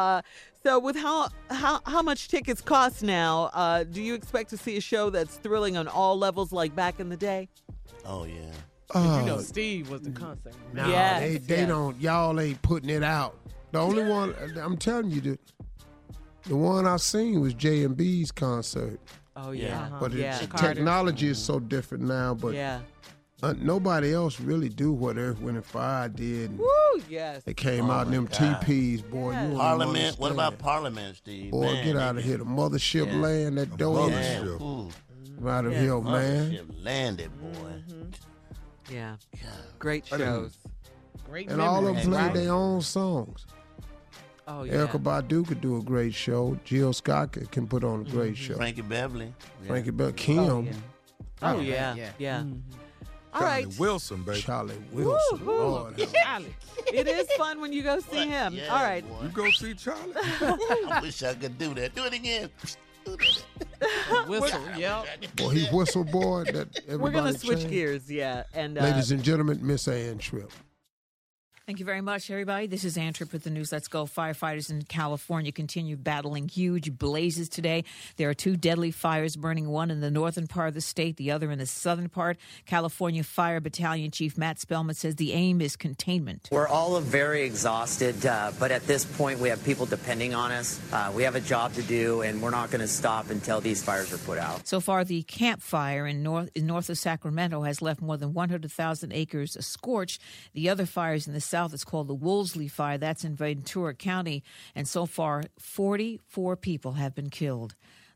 Speaker 6: So, with how much tickets cost now, do you expect to see a show that's thrilling on all levels like back in the day?
Speaker 8: Oh, yeah.
Speaker 11: You know, Steve was the concert.
Speaker 2: Nah,
Speaker 6: Yes,
Speaker 2: they don't. Y'all ain't putting it out. The only one I'm telling you, the one I've seen was J&B's concert.
Speaker 6: Oh, yeah.
Speaker 2: But
Speaker 6: yeah.
Speaker 2: the technology is so different now. But
Speaker 6: Yeah.
Speaker 2: nobody else really do what Earth, Wind, and Fire did. And
Speaker 6: Woo, yes.
Speaker 2: they came out in them
Speaker 8: God.
Speaker 2: TPs, boy.
Speaker 6: Yes.
Speaker 2: You won't
Speaker 8: Parliament. What about
Speaker 2: understand.
Speaker 8: Parliament, Steve?
Speaker 2: Boy,
Speaker 8: Man,
Speaker 2: get out of here. The mothership land, that door.
Speaker 8: Yeah.
Speaker 5: Mothership.
Speaker 8: Ooh,
Speaker 2: Out of here, man.
Speaker 8: mothership landed, boy.
Speaker 6: Yeah. Great shows.
Speaker 11: Great
Speaker 2: And all of them
Speaker 11: memories,
Speaker 2: played
Speaker 11: right?
Speaker 2: their own songs.
Speaker 6: Oh, yeah.
Speaker 2: Erica Badu could do a great show. Jill Scott can put on a great show.
Speaker 8: Frankie Beverly. Yeah.
Speaker 2: Frankie Bell, Kim,
Speaker 6: Oh, yeah.
Speaker 7: yeah.
Speaker 6: Yeah.
Speaker 11: Mm-hmm.
Speaker 6: All
Speaker 5: Charlie
Speaker 6: right.
Speaker 5: Wilson, baby.
Speaker 2: Charlie Wilson.
Speaker 6: Woo-hoo.
Speaker 2: Lord, have
Speaker 11: Charlie.
Speaker 6: It is fun when you go see him.
Speaker 8: Yeah,
Speaker 6: All right.
Speaker 8: boy.
Speaker 5: You go see Charlie?
Speaker 8: I wish I could do that. Do it again. Do that.
Speaker 11: Whistle, yeah.
Speaker 2: boy, he whistle boy. That everybody
Speaker 6: We're going to switch
Speaker 2: changed.
Speaker 6: gears, yeah. And
Speaker 2: Ladies and gentlemen, Miss Ann Tripp.
Speaker 12: Thank you very much, everybody. This is Ann Tripp with the news. Let's go. Firefighters in California continue battling huge blazes today. There are 2 deadly fires burning, one in the northern part of the state, the other in the southern part. California Fire Battalion Chief Matt Spellman says the aim is containment.
Speaker 13: We're all very exhausted, but at this point, we have people depending on us. We have a job to do, and we're not going to stop until these fires are put out.
Speaker 12: So far, the Camp Fire in north of Sacramento has left more than 100,000 acres scorched. The other fires in the south is called the Woolsey Fire. That's in Ventura County. And so far, 44 people have been killed.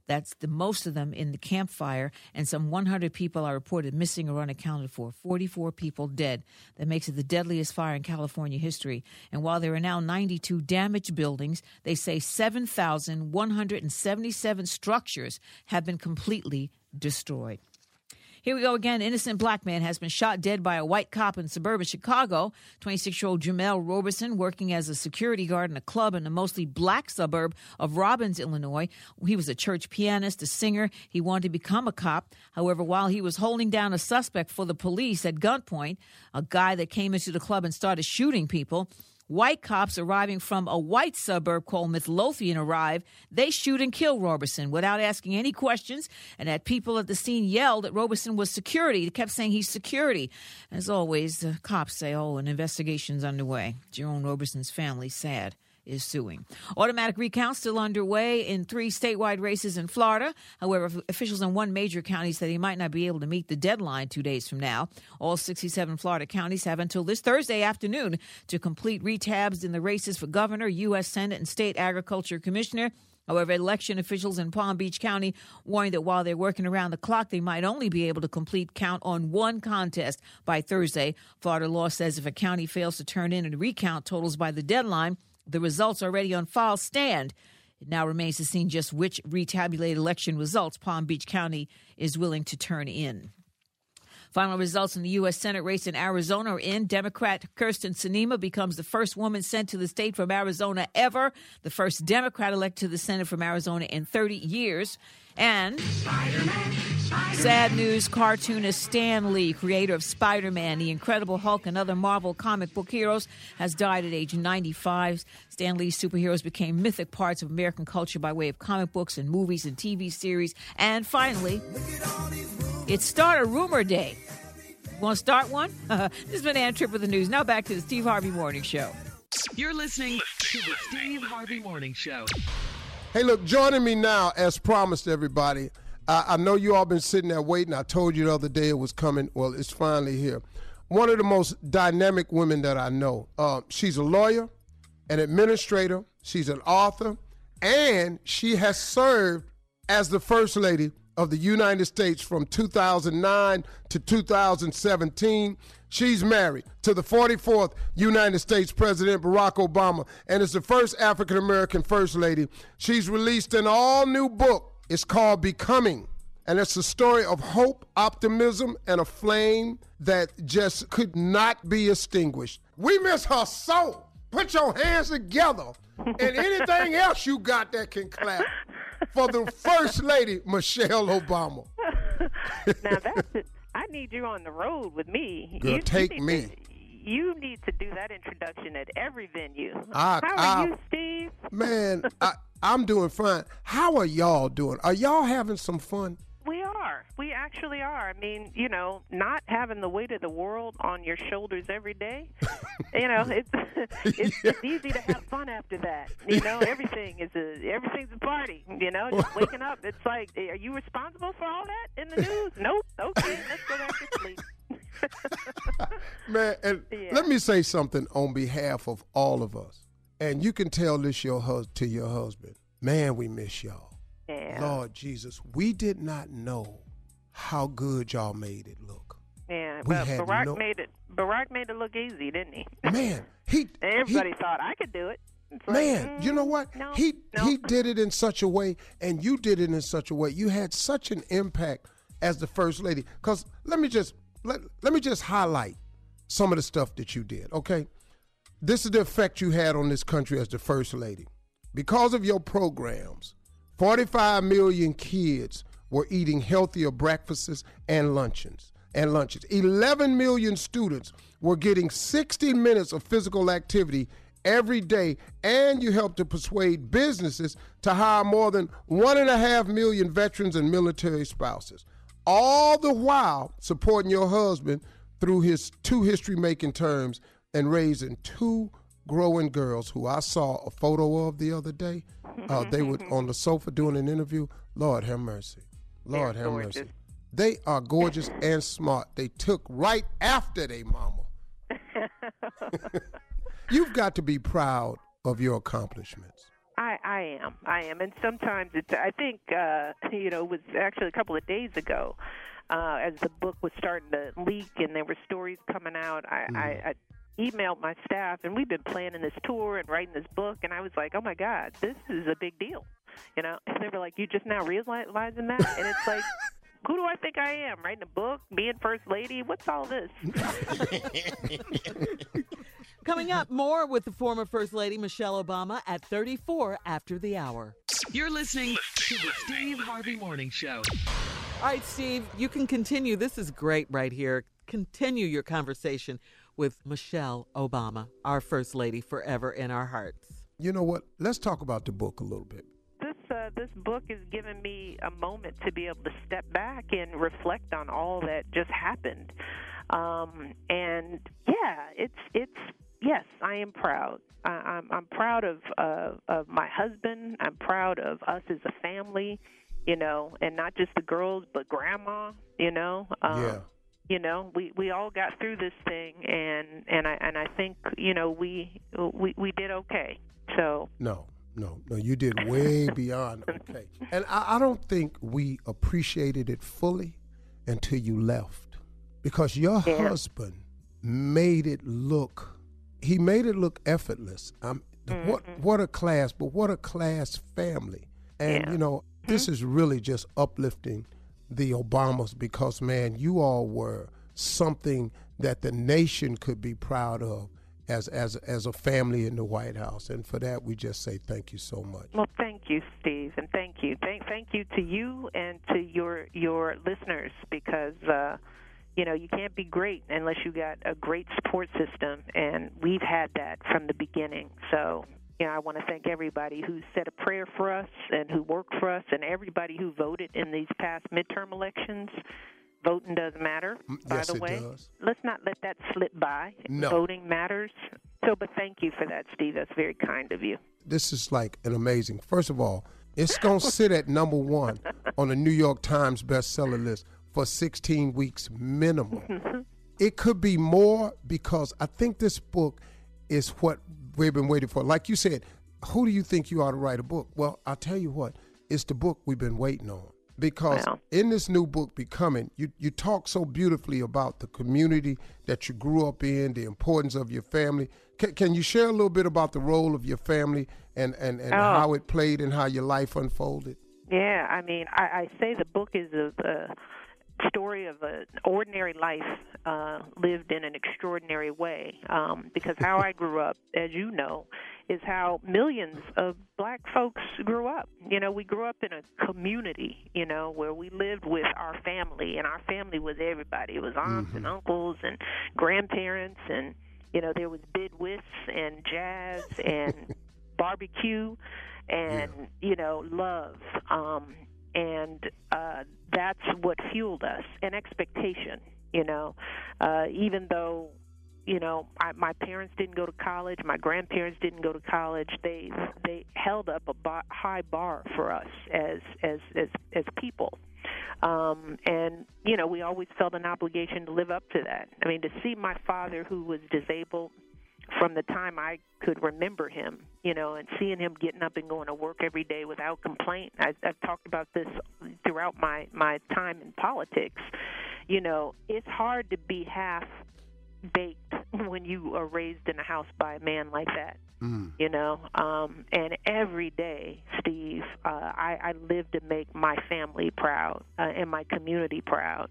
Speaker 12: That's the most of them in the campfire, and some 100 people are reported missing or unaccounted for. 44 people dead. That makes it the deadliest fire in California history. And while there are now 92 damaged buildings, they say 7,177 structures have been completely destroyed. Here we go again. Innocent black man has been shot dead by a white cop in suburban Chicago. 26-year-old Jamel Roberson, working as a security guard in a club in the mostly black suburb of Robbins, Illinois. He was a church pianist, a singer. He wanted to become a cop. However, while he was holding down a suspect for the police at gunpoint, a guy that came into the club and started shooting people, white cops arriving from a white suburb called Midlothian arrive. They shoot and kill Roberson without asking any questions, and that people at the scene yelled that Roberson was security. They kept saying he's security. As always, the cops say, an investigation's underway. Jerome Roberson's family, sad, is suing. Automatic recount still underway in 3 statewide races in Florida. However, officials in one major county said he might not be able to meet the deadline 2 days from now. All 67 Florida counties have until this Thursday afternoon to complete retabs in the races for governor, U.S. Senate, and state agriculture commissioner. However, election officials in Palm Beach County warned that while they're working around the clock, they might only be able to complete count on one contest by Thursday. Florida law says if a county fails to turn in and recount totals by the deadline, the results already on file stand. It now remains to see just which retabulated election results Palm Beach County is willing to turn in. Final results in the U.S. Senate race in Arizona are in. Democrat Kyrsten Sinema becomes the first woman sent to the state from Arizona ever, the first Democrat elected to the Senate from Arizona in 30 years. And sad news, cartoonist Stan Lee, creator of Spider-Man, The Incredible Hulk, and other Marvel comic book heroes, has died at age 95. Stan Lee's superheroes became mythic parts of American culture by way of comic books and movies and TV series. And finally, it's Start a Rumor Day. Want to start one? This has been Ann Tripp with the news. Now back to the Steve Harvey Morning Show.
Speaker 3: You're listening to the Steve Harvey Morning Show.
Speaker 2: Hey, look, joining me now, as promised, everybody. I know you all been sitting there waiting. I told you the other day it was coming. Well, it's finally here. One of the most dynamic women that I know. She's a lawyer, an administrator. She's an author, and she has served as the First Lady of the United States from 2009 to 2017. She's married to the 44th United States President, Barack Obama, and is the first African-American First Lady. She's released an all-new book. It's called Becoming, and it's a story of hope, optimism, and a flame that just could not be extinguished. We miss her so. Put your hands together, and anything else you got that can clap for the First Lady, Michelle Obama.
Speaker 14: Now that's it. I need you on the road with me.
Speaker 2: Girl, take me.
Speaker 14: You need to do that introduction at every venue.
Speaker 2: How
Speaker 14: are you, Steve?
Speaker 2: Man, I'm doing fine. How are y'all doing? Are y'all having some fun?
Speaker 14: We are. We actually are. I mean, not having the weight of the world on your shoulders every day. It's easy to have fun after that. Everything's a party. Just waking up. It's like, are you responsible for all that in the news? Nope. Okay, let's go back to sleep.
Speaker 2: Man, and let me say something on behalf of all of us. And you can tell this to your husband. Man, we miss y'all.
Speaker 14: Yeah.
Speaker 2: Lord Jesus, we did not know how good y'all made it look.
Speaker 14: Yeah, but Barack made it look easy, didn't he?
Speaker 2: Man,
Speaker 14: everybody thought I could do it. It's
Speaker 2: man, you know what?
Speaker 14: No,
Speaker 2: he did it in such a way, and you did it in such a way. You had such an impact as the First Lady. Because let me just highlight some of the stuff that you did, okay? This is the effect you had on this country as the First Lady. Because of your programs, 45 million kids were eating healthier breakfasts and lunches. 11 million students were getting 60 minutes of physical activity every day, and you helped to persuade businesses to hire more than 1.5 million veterans and military spouses, all the while supporting your husband through his 2 history-making terms and raising 2 growing girls who I saw a photo of the other day. They were on the sofa doing an interview. Lord have mercy. Lord have mercy. They are gorgeous and smart. They took right after their mama. You've got to be proud of your accomplishments.
Speaker 14: I am, and sometimes it's. I think it was actually a couple of days ago, as the book was starting to leak and there were stories coming out. I emailed my staff, and we've been planning this tour and writing this book, and I was like, oh my God, this is a big deal, And they were like, you just now realizing that, and it's like. Who do I think I am? Writing a book, being first lady? What's all this?
Speaker 6: Coming up, more with the former First Lady Michelle Obama at 34 after the hour.
Speaker 3: You're listening to the Steve Harvey Morning Show.
Speaker 6: All right, Steve, you can continue. This is great right here. Continue your conversation with Michelle Obama, our First Lady forever in our hearts.
Speaker 2: You know what? Let's talk about the book a little bit.
Speaker 14: This book has given me a moment to be able to step back and reflect on all that just happened. And yeah, yes, I am proud. I'm proud of my husband. I'm proud of us as a family, and not just the girls, but grandma,
Speaker 2: Yeah.
Speaker 14: We all got through this thing, and I think we did okay. So
Speaker 2: No, you did way beyond okay. And I don't think we appreciated it fully until you left, because your husband made it look effortless. What a class, but what a class family. And, this is really just uplifting the Obamas, because, man, you all were something that the nation could be proud of as a family in the White House. And for that, we just say thank you so much.
Speaker 14: Well, thank you, Steve, and thank you. Thank you to you and to your listeners, because you can't be great unless you got a great support system, and we've had that from the beginning. So, I want to thank everybody who said a prayer for us and who worked for us, and everybody who voted in these past midterm elections. Voting does matter, by the way.
Speaker 2: Does.
Speaker 14: Let's not let that slip by.
Speaker 2: No.
Speaker 14: Voting matters. But thank you for that, Steve. That's very kind of you.
Speaker 2: This is like an amazing. First of all, it's going to sit at number 1 on the New York Times bestseller list for 16 weeks minimum. It could be more, because I think this book is what we've been waiting for. Like you said, who do you think you ought to write a book? Well, I'll tell you what, it's the book we've been waiting on. Because in this new book, Becoming, you talk so beautifully about the community that you grew up in, the importance of your family. Can you share a little bit about the role of your family and how it played and how your life unfolded?
Speaker 14: Yeah, I say the book is a story of an ordinary life lived in an extraordinary way, because how I grew up, as you know, is how millions of black folks grew up. We grew up in a community, where we lived with our family, and our family was everybody. It was aunts and uncles and grandparents, and, there was bid whist and jazz and barbecue and, love. And that's what fueled us, and expectation, even though, my parents didn't go to college, my grandparents didn't go to college, they held up a high bar for us as people. And, we always felt an obligation to live up to that. To see my father, who was disabled from the time I could remember him, and seeing him getting up and going to work every day without complaint. I've talked about this throughout my time in politics. It's hard to be half-baked when you are raised in a house by a man like that, and every day, Steve, I live to make my family proud and my community proud.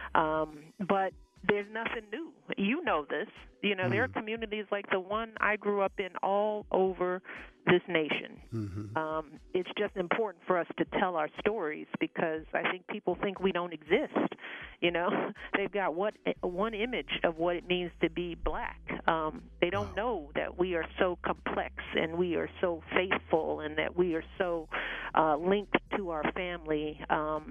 Speaker 14: But there's nothing new. You know this. There are communities like the one I grew up in all over this nation. It's just important for us to tell our stories, because I think people think we don't exist. They've got one image of what it means to be black. They don't know that we are so complex, and we are so faithful, and that we are so linked to our family.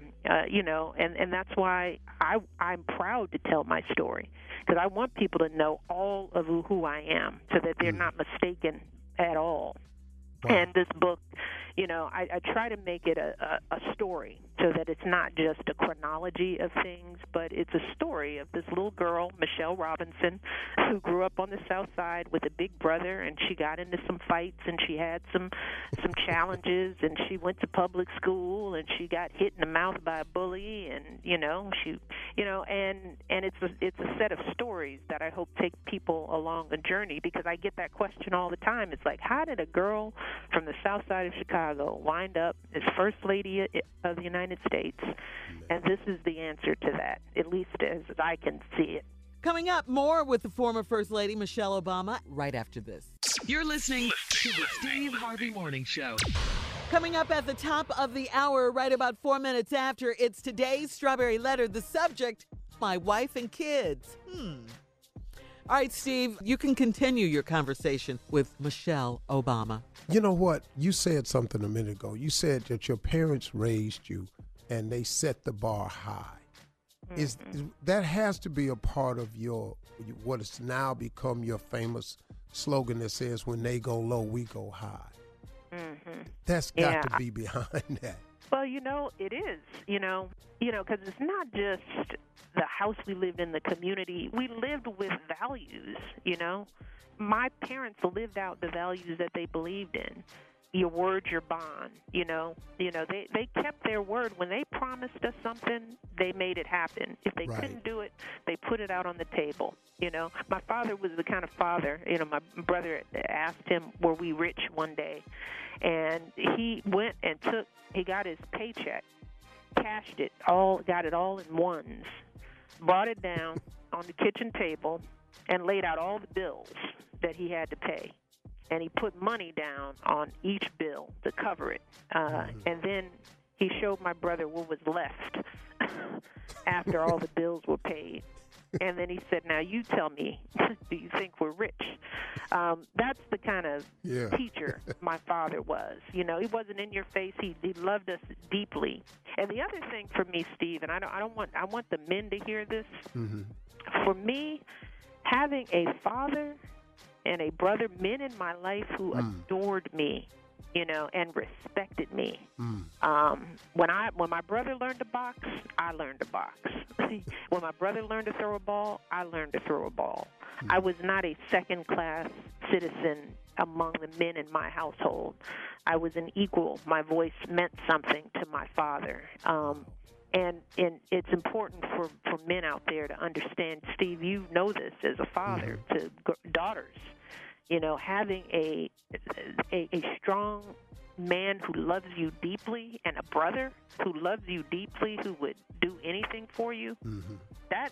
Speaker 14: And that's why I'm proud to tell my story, because I want people to know all of who I am, so that they're not mistaken at all. Wow. And this book, I try to make it a story so that it's not just a chronology of things, but it's a story of this little girl, Michelle Robinson, who grew up on the South Side with a big brother, and she got into some fights, and she had some challenges, and she went to public school, and she got hit in the mouth by a bully, and and it's a set of stories that I hope take people along a journey, because I get that question all the time. It's like, how did a girl from the South Side of Chicago wind up as First Lady of the United States? And this is the answer to that, at least as I can see it.
Speaker 6: Coming up, more with the former First Lady, Michelle Obama, right after this.
Speaker 3: You're listening to the Steve Harvey Morning Show.
Speaker 6: Coming up at the top of the hour, right about 4 minutes after, it's today's Strawberry Letter. The subject, my wife and kids. All right, Steve, you can continue your conversation with Michelle Obama.
Speaker 2: You know what? You said something a minute ago. You said that your parents raised you and they set the bar high. That has to be a part of what has now become your famous slogan that says, when they go low, we go high. That's got to be behind that.
Speaker 14: Well, it is, because it's not just the house we lived in, the community. We lived with values, My parents lived out the values that they believed in. Your word, your bond, They kept their word. When they promised us something, they made it happen. If they couldn't do it, they put it out on the table, My father was the kind of father, my brother asked him, were we rich one day? And he went and he got his paycheck, cashed it all, got it all in ones, brought it down on the kitchen table, and laid out all the bills that he had to pay. And he put money down on each bill to cover it. And then he showed my brother what was left after all the bills were paid. And then he said, now you tell me, do you think we're rich? That's the kind of teacher my father was. He wasn't in your face. He loved us deeply. And the other thing for me, Steve, and I want the men to hear this. For me, having a father and a brother, men in my life who adored me, and respected me. When my brother learned to box, I learned to box. When my brother learned to throw a ball, I learned to throw a ball. I was not a second-class citizen among the men in my household. I was an equal. My voice meant something to my father. And it's important for men out there to understand, Steve, you know this as a father to daughters, having a strong man who loves you deeply and a brother who loves you deeply, who would do anything for you. I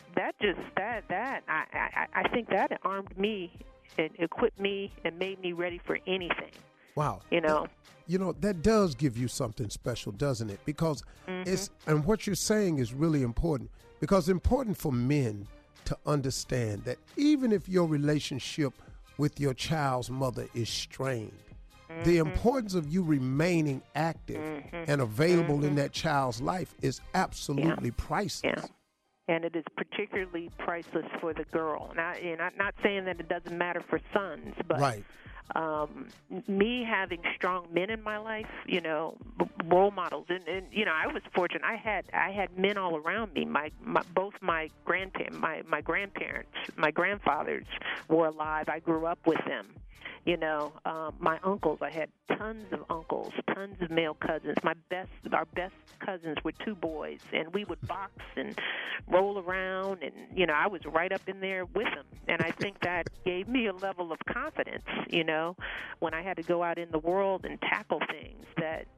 Speaker 14: think that armed me and equipped me and made me ready for anything.
Speaker 2: Wow. That does give you something special, doesn't it? Because and what you're saying is really important, because it's important for men to understand that even if your relationship with your child's mother is strained, the importance of you remaining active and available in that child's life is absolutely priceless.
Speaker 14: And it is particularly priceless for the girl. Now, I'm not saying that it doesn't matter for sons, but me having strong men in my life, role models, and I was fortunate. I had men all around me. Both my grandparents, my grandfathers were alive. I grew up with them. My uncles, I had tons of uncles, tons of male cousins. Our best cousins were two boys, and we would box and roll around, and, I was right up in there with them. And I think that gave me a level of confidence, when I had to go out in the world and tackle things that,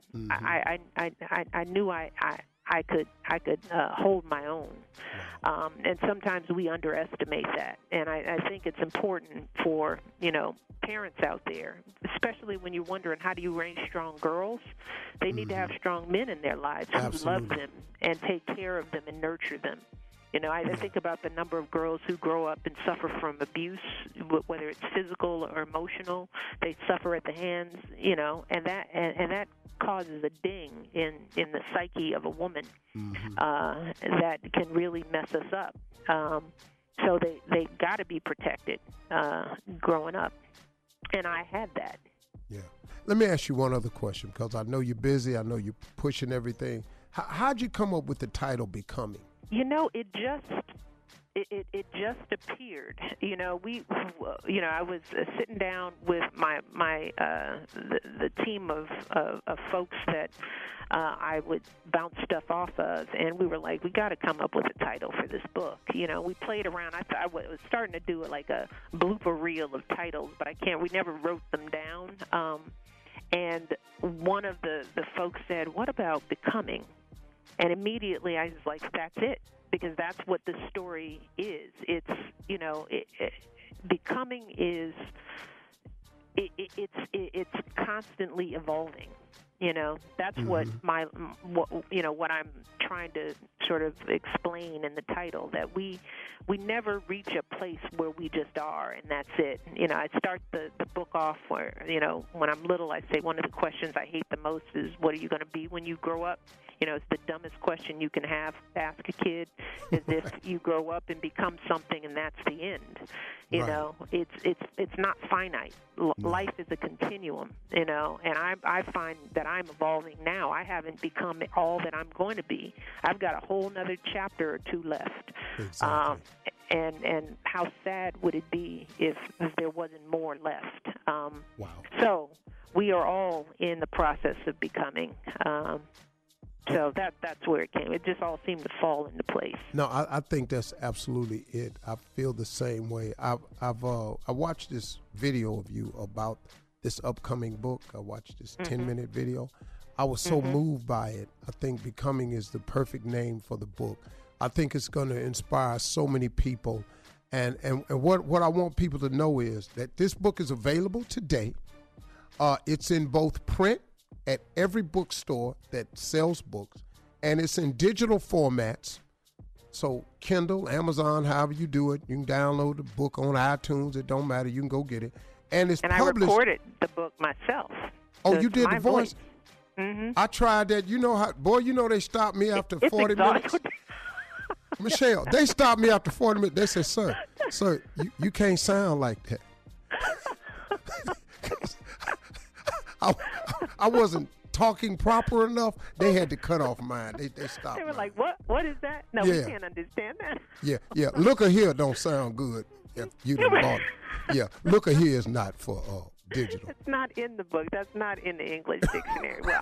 Speaker 14: I knew I could hold my own. And sometimes we underestimate that. And I think it's important for, parents out there, especially when you're wondering how do you raise strong girls, they need to have strong men in their lives who love them and take care of them and nurture them. I think about the number of girls who grow up and suffer from abuse, whether it's physical or emotional. They suffer at the hands, and that causes a ding in the psyche of a woman that can really mess us up. So they got to be protected growing up, and I had that.
Speaker 2: Yeah. Let me ask you one other question, because I know you're busy. I know you're pushing everything. How'd you come up with the title Becoming?
Speaker 14: You know, it just appeared. You know, I was sitting down with the team of folks that I would bounce stuff off of, and we were like, we got to come up with a title for this book. You know, we played around. I was starting to do like a blooper reel of titles, but we never wrote them down. And one of the folks said, "What about Becoming?" And immediately I was like, "That's it." Because that's what the story is. It's, you know, becoming is, it's constantly evolving. You know, that's what what I'm trying to sort of explain in the title, that we never reach a place where we just are and that's it. You know, I start the book off where, you know, when I'm little, I say one of the questions I hate the most is, what are you going to be when you grow up? You know, it's the dumbest question you can ask a kid, as if you grow up and become something and that's the end. You know, it's not finite. Life is a continuum, you know, and I find that I'm evolving now. I haven't become all that I'm going to be. I've got a whole nother chapter or two left.
Speaker 2: Exactly.
Speaker 14: And how sad would it be if there wasn't more left?
Speaker 2: Wow.
Speaker 14: So we are all in the process of becoming. So that's where it came. It just all seemed to fall into place.
Speaker 2: No, I think that's absolutely it. I feel the same way. I watched this video of you about this upcoming book. I watched this 10-minute video. I was so moved by it. I think Becoming is the perfect name for the book. I think it's going to inspire so many people. And what I want people to know is that this book is available today. It's in both print at every bookstore that sells books, and it's in digital formats. So Kindle, Amazon, however you do it, you can download the book on iTunes. It don't matter. You can go get it. And it's published.
Speaker 14: I recorded the book myself.
Speaker 2: Oh,
Speaker 14: so
Speaker 2: you did the voice? I tried that. You know how, boy, you know they stopped me after 40 minutes. Michelle, they stopped me after 40 minutes. They said, sir, you can't sound like that. I wasn't talking proper enough. They had to cut off mine. They stopped.
Speaker 14: They were
Speaker 2: mine.
Speaker 14: like, what is that? No, we can't understand that.
Speaker 2: Yeah. Look here don't sound good if you done bought it. Yeah, look here is not for digital.
Speaker 14: It's not in the book. That's not in the English dictionary. Well,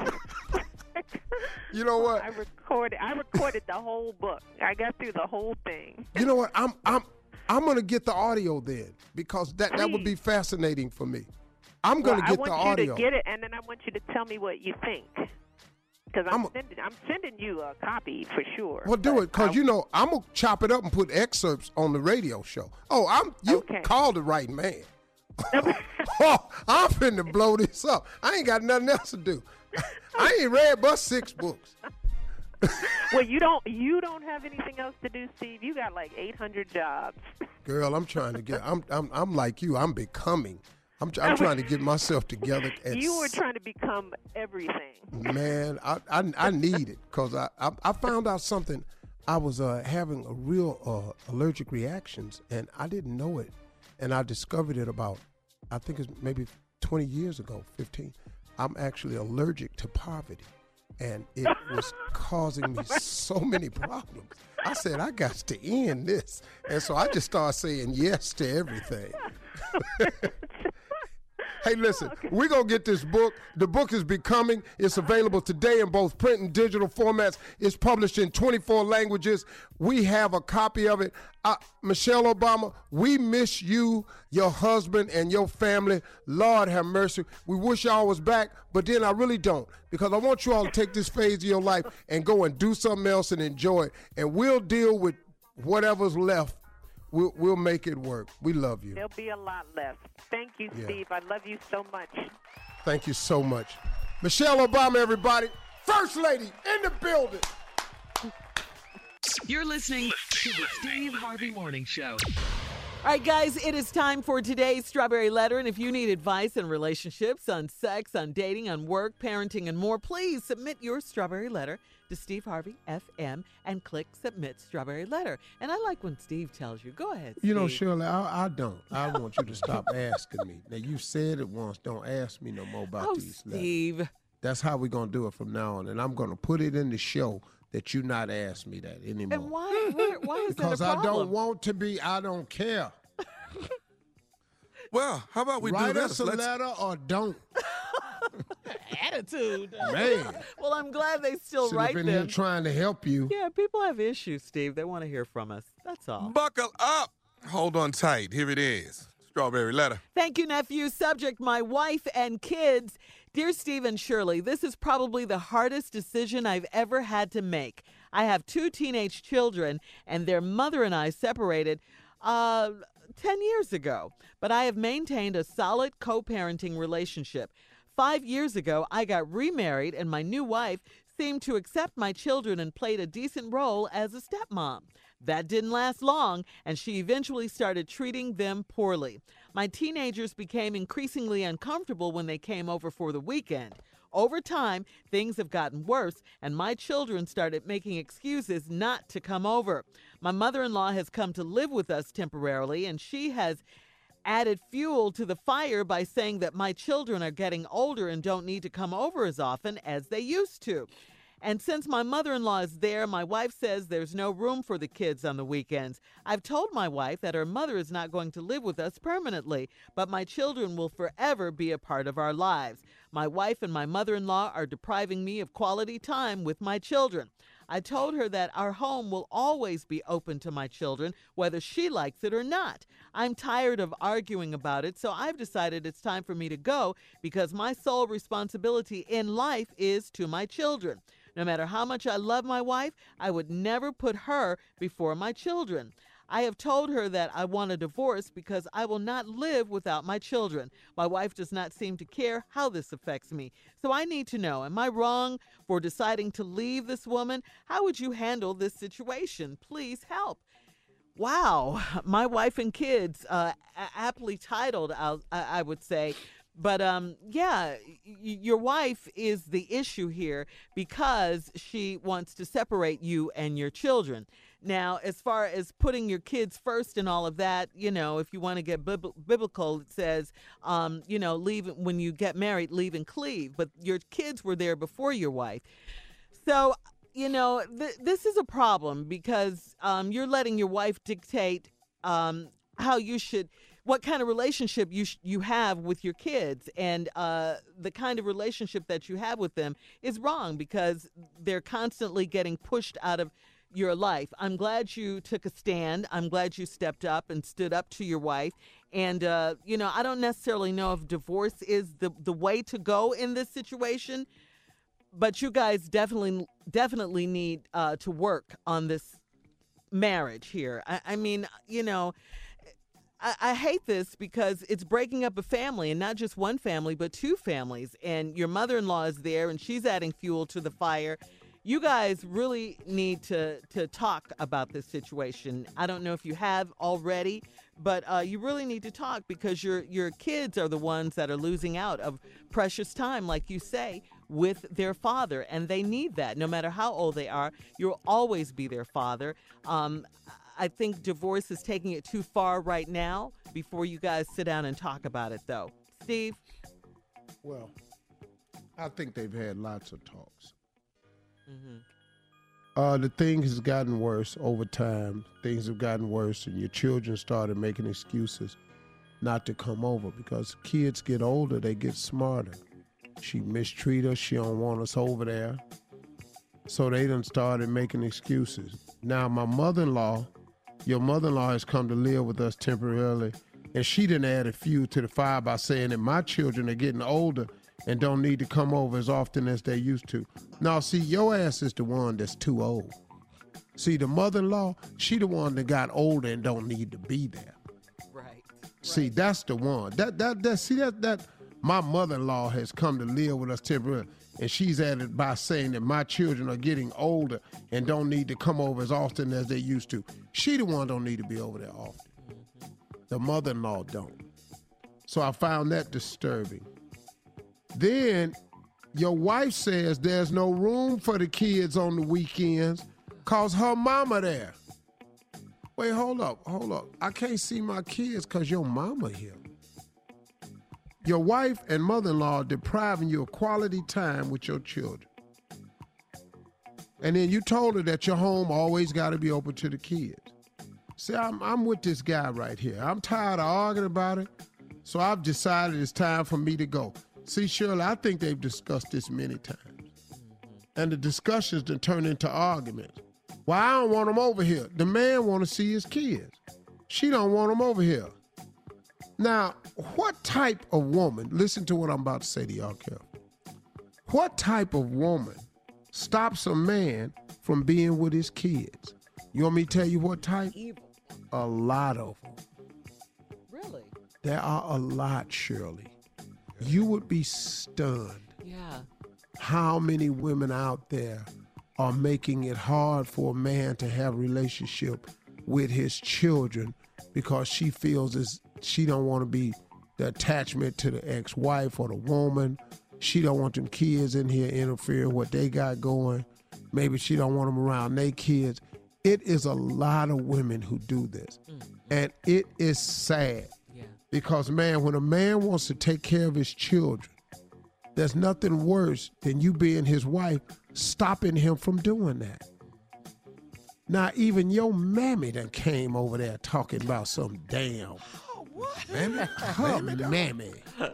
Speaker 2: you know what?
Speaker 14: I recorded the whole book. I got through the whole thing.
Speaker 2: You know what? I'm gonna get the audio then, because that would be fascinating for me. I'm going to get the audio.
Speaker 14: I want you to get it, and then I want you to tell me what you think. Because I'm sending you a copy for sure.
Speaker 2: Well, do it, because, you know, I'm going to chop it up and put excerpts on the radio show. Oh, you called the right man. I'm finna blow this up. I ain't got nothing else to do. I ain't read but 6 books.
Speaker 14: Well, you don't have anything else to do, Steve. You got like 800 jobs.
Speaker 2: Girl, I'm trying to get. I'm like you. I'm becoming. I'm trying to get myself together.
Speaker 14: You were trying to become everything.
Speaker 2: Man, I need it, because I found out something. I was having a real allergic reactions, and I didn't know it. And I discovered it about, I think it's maybe 20 years ago, 15. I'm actually allergic to poverty, and it was causing me so many problems. I said, I got to end this. And so I just started saying yes to everything. Hey, listen, we're going to get this book. The book is Becoming. It's available today in both print and digital formats. It's published in 24 languages. We have a copy of it. Michelle Obama, we miss you, your husband, and your family. Lord have mercy. We wish y'all was back, but then I really don't, because I want you all to take this phase of your life and go and do something else and enjoy it. And we'll deal with whatever's left. We'll make it work. We love you.
Speaker 14: There'll be a lot left. Thank you, Steve. I love you so much.
Speaker 2: Thank you so much. Michelle Obama, everybody. First lady in the building.
Speaker 3: You're listening to the Steve Harvey Morning Show.
Speaker 6: All right, guys, it is time for today's Strawberry Letter. And if you need advice on relationships, on sex, on dating, on work, parenting, and more, please submit your Strawberry Letter to Steve Harvey FM and click Submit Strawberry Letter. And I like when Steve tells you. Go ahead, Steve.
Speaker 2: You know, Shirley, I don't. I want you to stop asking me. Now, you said it once. Don't ask me no more about these letters.
Speaker 6: Steve.
Speaker 2: That's how we're going to do it from now on. And I'm going to put it in the show that you not ask me that anymore.
Speaker 6: And why is
Speaker 2: because
Speaker 6: that a problem?
Speaker 2: I don't want to be, I don't care.
Speaker 5: Well, how about we
Speaker 2: Write
Speaker 5: do
Speaker 2: us
Speaker 5: this?
Speaker 2: a letter or don't.
Speaker 11: Attitude.
Speaker 2: Man.
Speaker 6: Well, I'm glad they still
Speaker 2: Should
Speaker 6: write
Speaker 2: have been
Speaker 6: them.
Speaker 2: here trying to help you.
Speaker 6: Yeah, people have issues, Steve. They want to hear from us. That's all.
Speaker 5: Buckle up. Hold on tight. Here it is. Strawberry letter.
Speaker 6: Thank you, nephew. Subject, my wife and kids. Dear Steve and Shirley, this is probably the hardest decision I've ever had to make. I have 2 teenage children, and their mother and I separated 10 years ago. But I have maintained a solid co-parenting relationship. 5 years ago, I got remarried, and my new wife seemed to accept my children and played a decent role as a stepmom. That didn't last long, and she eventually started treating them poorly. My teenagers became increasingly uncomfortable when they came over for the weekend. Over time, things have gotten worse, and my children started making excuses not to come over. My mother-in-law has come to live with us temporarily, and she has added fuel to the fire by saying that my children are getting older and don't need to come over as often as they used to. And since my mother-in-law is there, my wife says there's no room for the kids on the weekends. I've told my wife that her mother is not going to live with us permanently, but my children will forever be a part of our lives. My wife and my mother-in-law are depriving me of quality time with my children. I told her that our home will always be open to my children, whether she likes it or not. I'm tired of arguing about it, so I've decided it's time for me to go because my sole responsibility in life is to my children. No matter how much I love my wife, I would never put her before my children. I have told her that I want a divorce because I will not live without my children. My wife does not seem to care how this affects me. So I need to know, am I wrong for deciding to leave this woman? How would you handle this situation? Please help. Wow, my wife and kids, aptly titled, I would say. But yeah, your wife is the issue here because she wants to separate you and your children. Now, as far as putting your kids first and all of that, you know, if you want to get biblical, it says, you know, leave when you get married, leave and cleave. But your kids were there before your wife. So, you know, this is a problem because you're letting your wife dictate how you should, what kind of relationship you have with your kids, and the kind of relationship that you have with them is wrong because they're constantly getting pushed out of your life. I'm glad you took a stand. I'm glad you stepped up and stood up to your wife. And, you know, I don't necessarily know if divorce is the way to go in this situation, but you guys definitely need to work on this marriage here. I mean, you know, I hate this because it's breaking up a family, and not just one family, but 2 families. And your mother-in-law is there, and she's adding fuel to the fire. You guys really need to talk about this situation. I don't know if you have already, but you really need to talk because your kids are the ones that are losing out of precious time, like you say, with their father, and they need that. No matter how old they are, you'll always be their father. I think divorce is taking it too far right now before you guys sit down and talk about it, though. Steve?
Speaker 2: Well, I think they've had lots of talks. The thing has gotten worse over time. Things have gotten worse, and your children started making excuses not to come over because kids get older, they get smarter. She mistreat us, she don't want us over there. So they done started making excuses. Now my mother-in-law, your mother-in-law has come to live with us temporarily, and she done added fuel to the fire by saying that my children are getting older and don't need to come over as often as they used to. Now, see, your ass is the one that's too old. See, the mother-in-law, she the one that got older and don't need to be there.
Speaker 6: Right.
Speaker 2: See, that's the one. That my mother-in-law has come to live with us temporarily, and she's added by saying that my children are getting older and don't need to come over as often as they used to. She the one don't need to be over there often. The mother-in-law don't. So I found that disturbing. Then your wife says there's no room for the kids on the weekends because her mama there. Wait, hold up. I can't see my kids because your mama here. Your wife and mother-in-law are depriving you of quality time with your children. And then you told her that your home always got to be open to the kids. See, I'm with this guy right here. I'm tired of arguing about it, so I've decided it's time for me to go. See, Shirley, I think they've discussed this many times. And the discussions then turn into arguments. Well, I don't want them over here. The man want to see his kids. She don't want them over here. Now, what type of woman, listen to what I'm about to say to y'all, careful. What type of woman stops a man from being with his kids? You want me to tell you what type?
Speaker 6: Evil.
Speaker 2: A lot of them.
Speaker 6: Really?
Speaker 2: There are a lot, Shirley. You would be stunned.
Speaker 6: Yeah.
Speaker 2: How many women out there are making it hard for a man to have a relationship with his children because she feels as she don't want to be the attachment to the ex-wife or the woman. She don't want them kids in here interfering with what they got going. Maybe she don't want them around their kids. It is a lot of women who do this. And it is sad.
Speaker 6: Yeah.
Speaker 2: Because, man, when a man wants to take care of his children, there's nothing worse than you being his wife stopping him from doing that. Now, even your mammy done came over there talking about some damn mammy. Her mammy.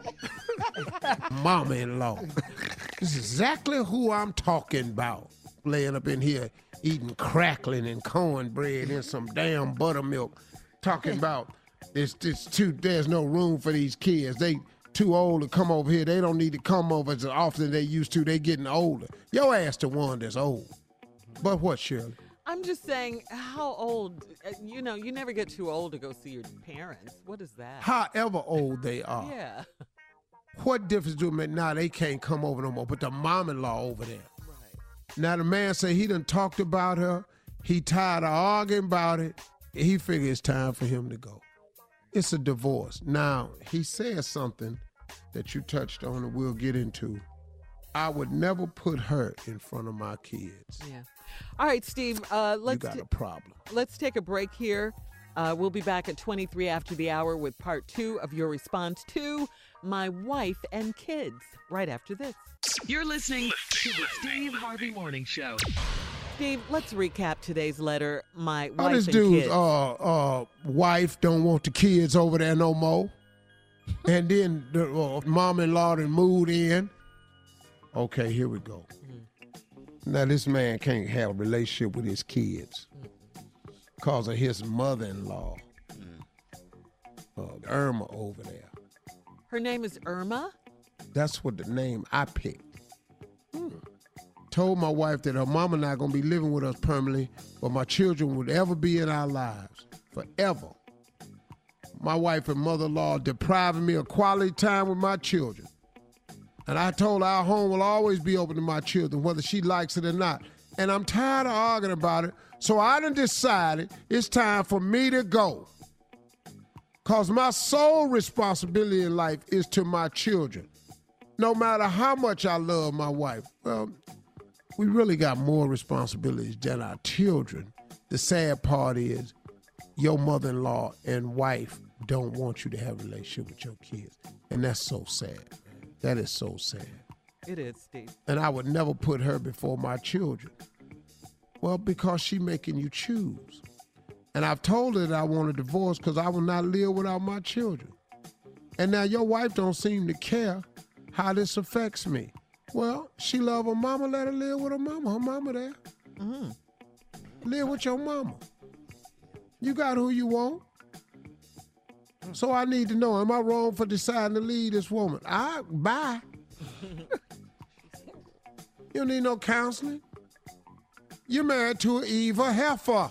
Speaker 2: Mama-in-law. This is exactly who I'm talking about. Laying up in here eating crackling and cornbread and some damn buttermilk. Talking about there's no room for these kids. They too old to come over here. They don't need to come over as often as they used to. They getting older. Your ass the one that's old. But what, Shirley?
Speaker 6: I'm just saying, how old? You never get too old to go see your parents. What is that?
Speaker 2: However old they are.
Speaker 6: Yeah.
Speaker 2: What difference do it make? Now they can't come over no more, but the mom-in-law over there. Right. Now the man say he done talked about her. He tired of arguing about it. He figure it's time for him to go. It's a divorce. Now, he says something that you touched on and we'll get into. I would never put her in front of my kids.
Speaker 6: Yeah. All right, Steve, let's
Speaker 2: you got a problem.
Speaker 6: Let's take a break here. We'll be back at 23 after the hour with part 2 of your response to My Wife and Kids right after this.
Speaker 3: You're listening to the Steve Harvey Morning Show.
Speaker 6: Steve, let's recap today's letter. My
Speaker 2: Oh,
Speaker 6: wife
Speaker 2: this
Speaker 6: and
Speaker 2: dude's
Speaker 6: kids.
Speaker 2: wife don't want the kids over there no more. And then the mom-in-law done moved in. Okay, here we go. Now, this man can't have a relationship with his kids because of his mother-in-law, Irma over there.
Speaker 6: Her name is Irma?
Speaker 2: That's what the name I picked. Told my wife that her mama not going to be living with us permanently, but my children would ever be in our lives, forever. My wife and mother-in-law depriving me of quality time with my children. And I told her our home will always be open to my children, whether she likes it or not. And I'm tired of arguing about it, so I done decided it's time for me to go. Because my sole responsibility in life is to my children. No matter how much I love my wife. Well, we really got more responsibilities than our children. The sad part is your mother-in-law and wife don't want you to have a relationship with your kids. And that's so sad. That is so sad.
Speaker 6: It is, Steve.
Speaker 2: And I would never put her before my children. Well, because she making you choose. And I've told her that I want a divorce because I will not live without my children. And now your wife don't seem to care how this affects me. Well, she love her mama, let her live with her mama. Her mama there. Live with your mama. You got who you want. So I need to know, am I wrong for deciding to leave this woman? Bye. You don't need no counseling. You're married to an evil heifer.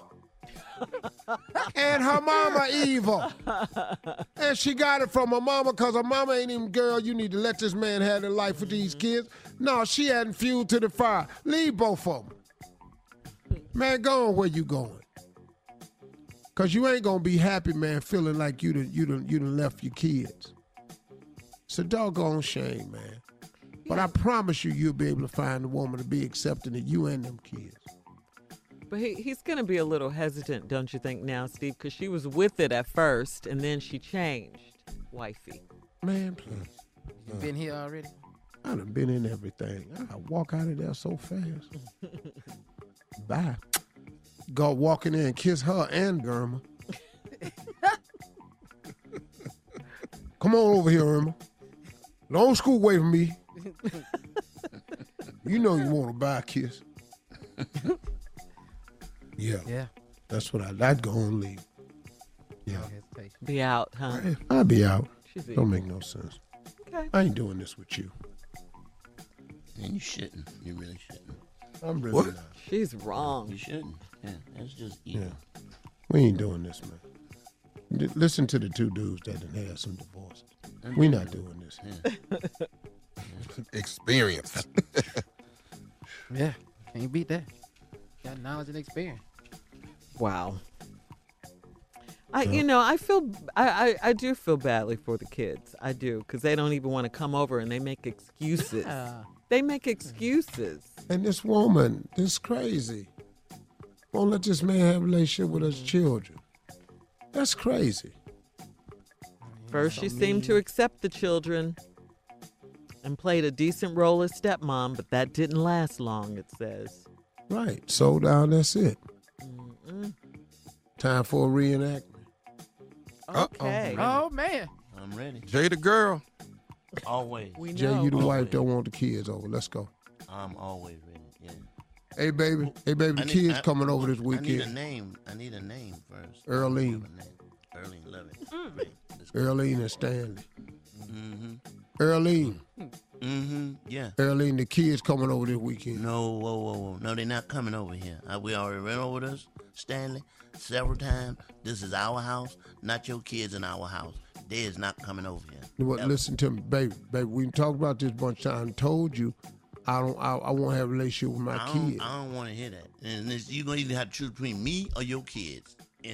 Speaker 2: And her mama evil. And she got it from her mama because her mama ain't even, girl, you need to let this man have their life with these kids. No, she hadn't fuel to the fire. Leave both of them. Man, go on where you going. Because you ain't going to be happy, man, feeling like you done left your kids. It's a doggone shame, man. But I promise you'll be able to find a woman to be accepting of you and them kids.
Speaker 6: But he's going to be a little hesitant, don't you think now, Steve? Because she was with it at first, and then she changed, wifey.
Speaker 2: Man, please.
Speaker 7: You been here already?
Speaker 2: I done been in everything. I walk out of there so fast. Bye. Go walk in there and kiss her and Irma. Come on over here, Irma. Don't scoot away from me. You know you want to buy a kiss. Yeah. That's what I'd go and leave. Yeah.
Speaker 6: Be out, huh?
Speaker 2: I'd be out.
Speaker 6: She's
Speaker 2: Don't make no sense.
Speaker 6: Okay.
Speaker 2: I ain't doing this with you.
Speaker 8: And you shouldn't. You really shouldn't.
Speaker 2: I'm really not.
Speaker 6: She's wrong.
Speaker 8: You shouldn't. Yeah, that's just evil.
Speaker 2: Yeah. We ain't doing this, man. Listen to the two dudes that done had some divorces. We not doing this.
Speaker 5: Experience.
Speaker 7: Yeah, can't beat that. Got knowledge and experience.
Speaker 6: Wow. I do feel badly for the kids. I do, because they don't even want to come over and they make excuses. They make excuses.
Speaker 2: And this woman, this crazy. Won't let this man have a relationship with his children. That's crazy.
Speaker 6: First, she seemed to accept the children and played a decent role as stepmom, but that didn't last long, it says.
Speaker 2: Right. So down, that's it. Time for a reenactment.
Speaker 6: Okay.
Speaker 7: Oh, man.
Speaker 8: I'm ready.
Speaker 5: Jay the girl.
Speaker 8: Always.
Speaker 2: Jay, you the wife don't want the kids over. Let's go.
Speaker 8: I'm always ready. Yeah.
Speaker 2: Hey, baby. The kids coming over this weekend.
Speaker 8: I need a name first.
Speaker 2: Earlene.
Speaker 8: Earlene, love it. Great.
Speaker 2: Earlene and Stanley.
Speaker 8: Mm-hmm.
Speaker 2: Earlene.
Speaker 8: Mm-hmm. Yeah.
Speaker 2: Earlene, the kids coming over this weekend.
Speaker 8: No, whoa. No, they're not coming over here. We already ran over this, Stanley, several times. This is our house, not your kids in our house. They is not coming over here.
Speaker 2: What? Listen to me, baby. We talked about this a bunch of times. Told you, I won't have a relationship with my kids.
Speaker 8: I don't want to hear that. And you're gonna either have to choose between me or your kids. Hey,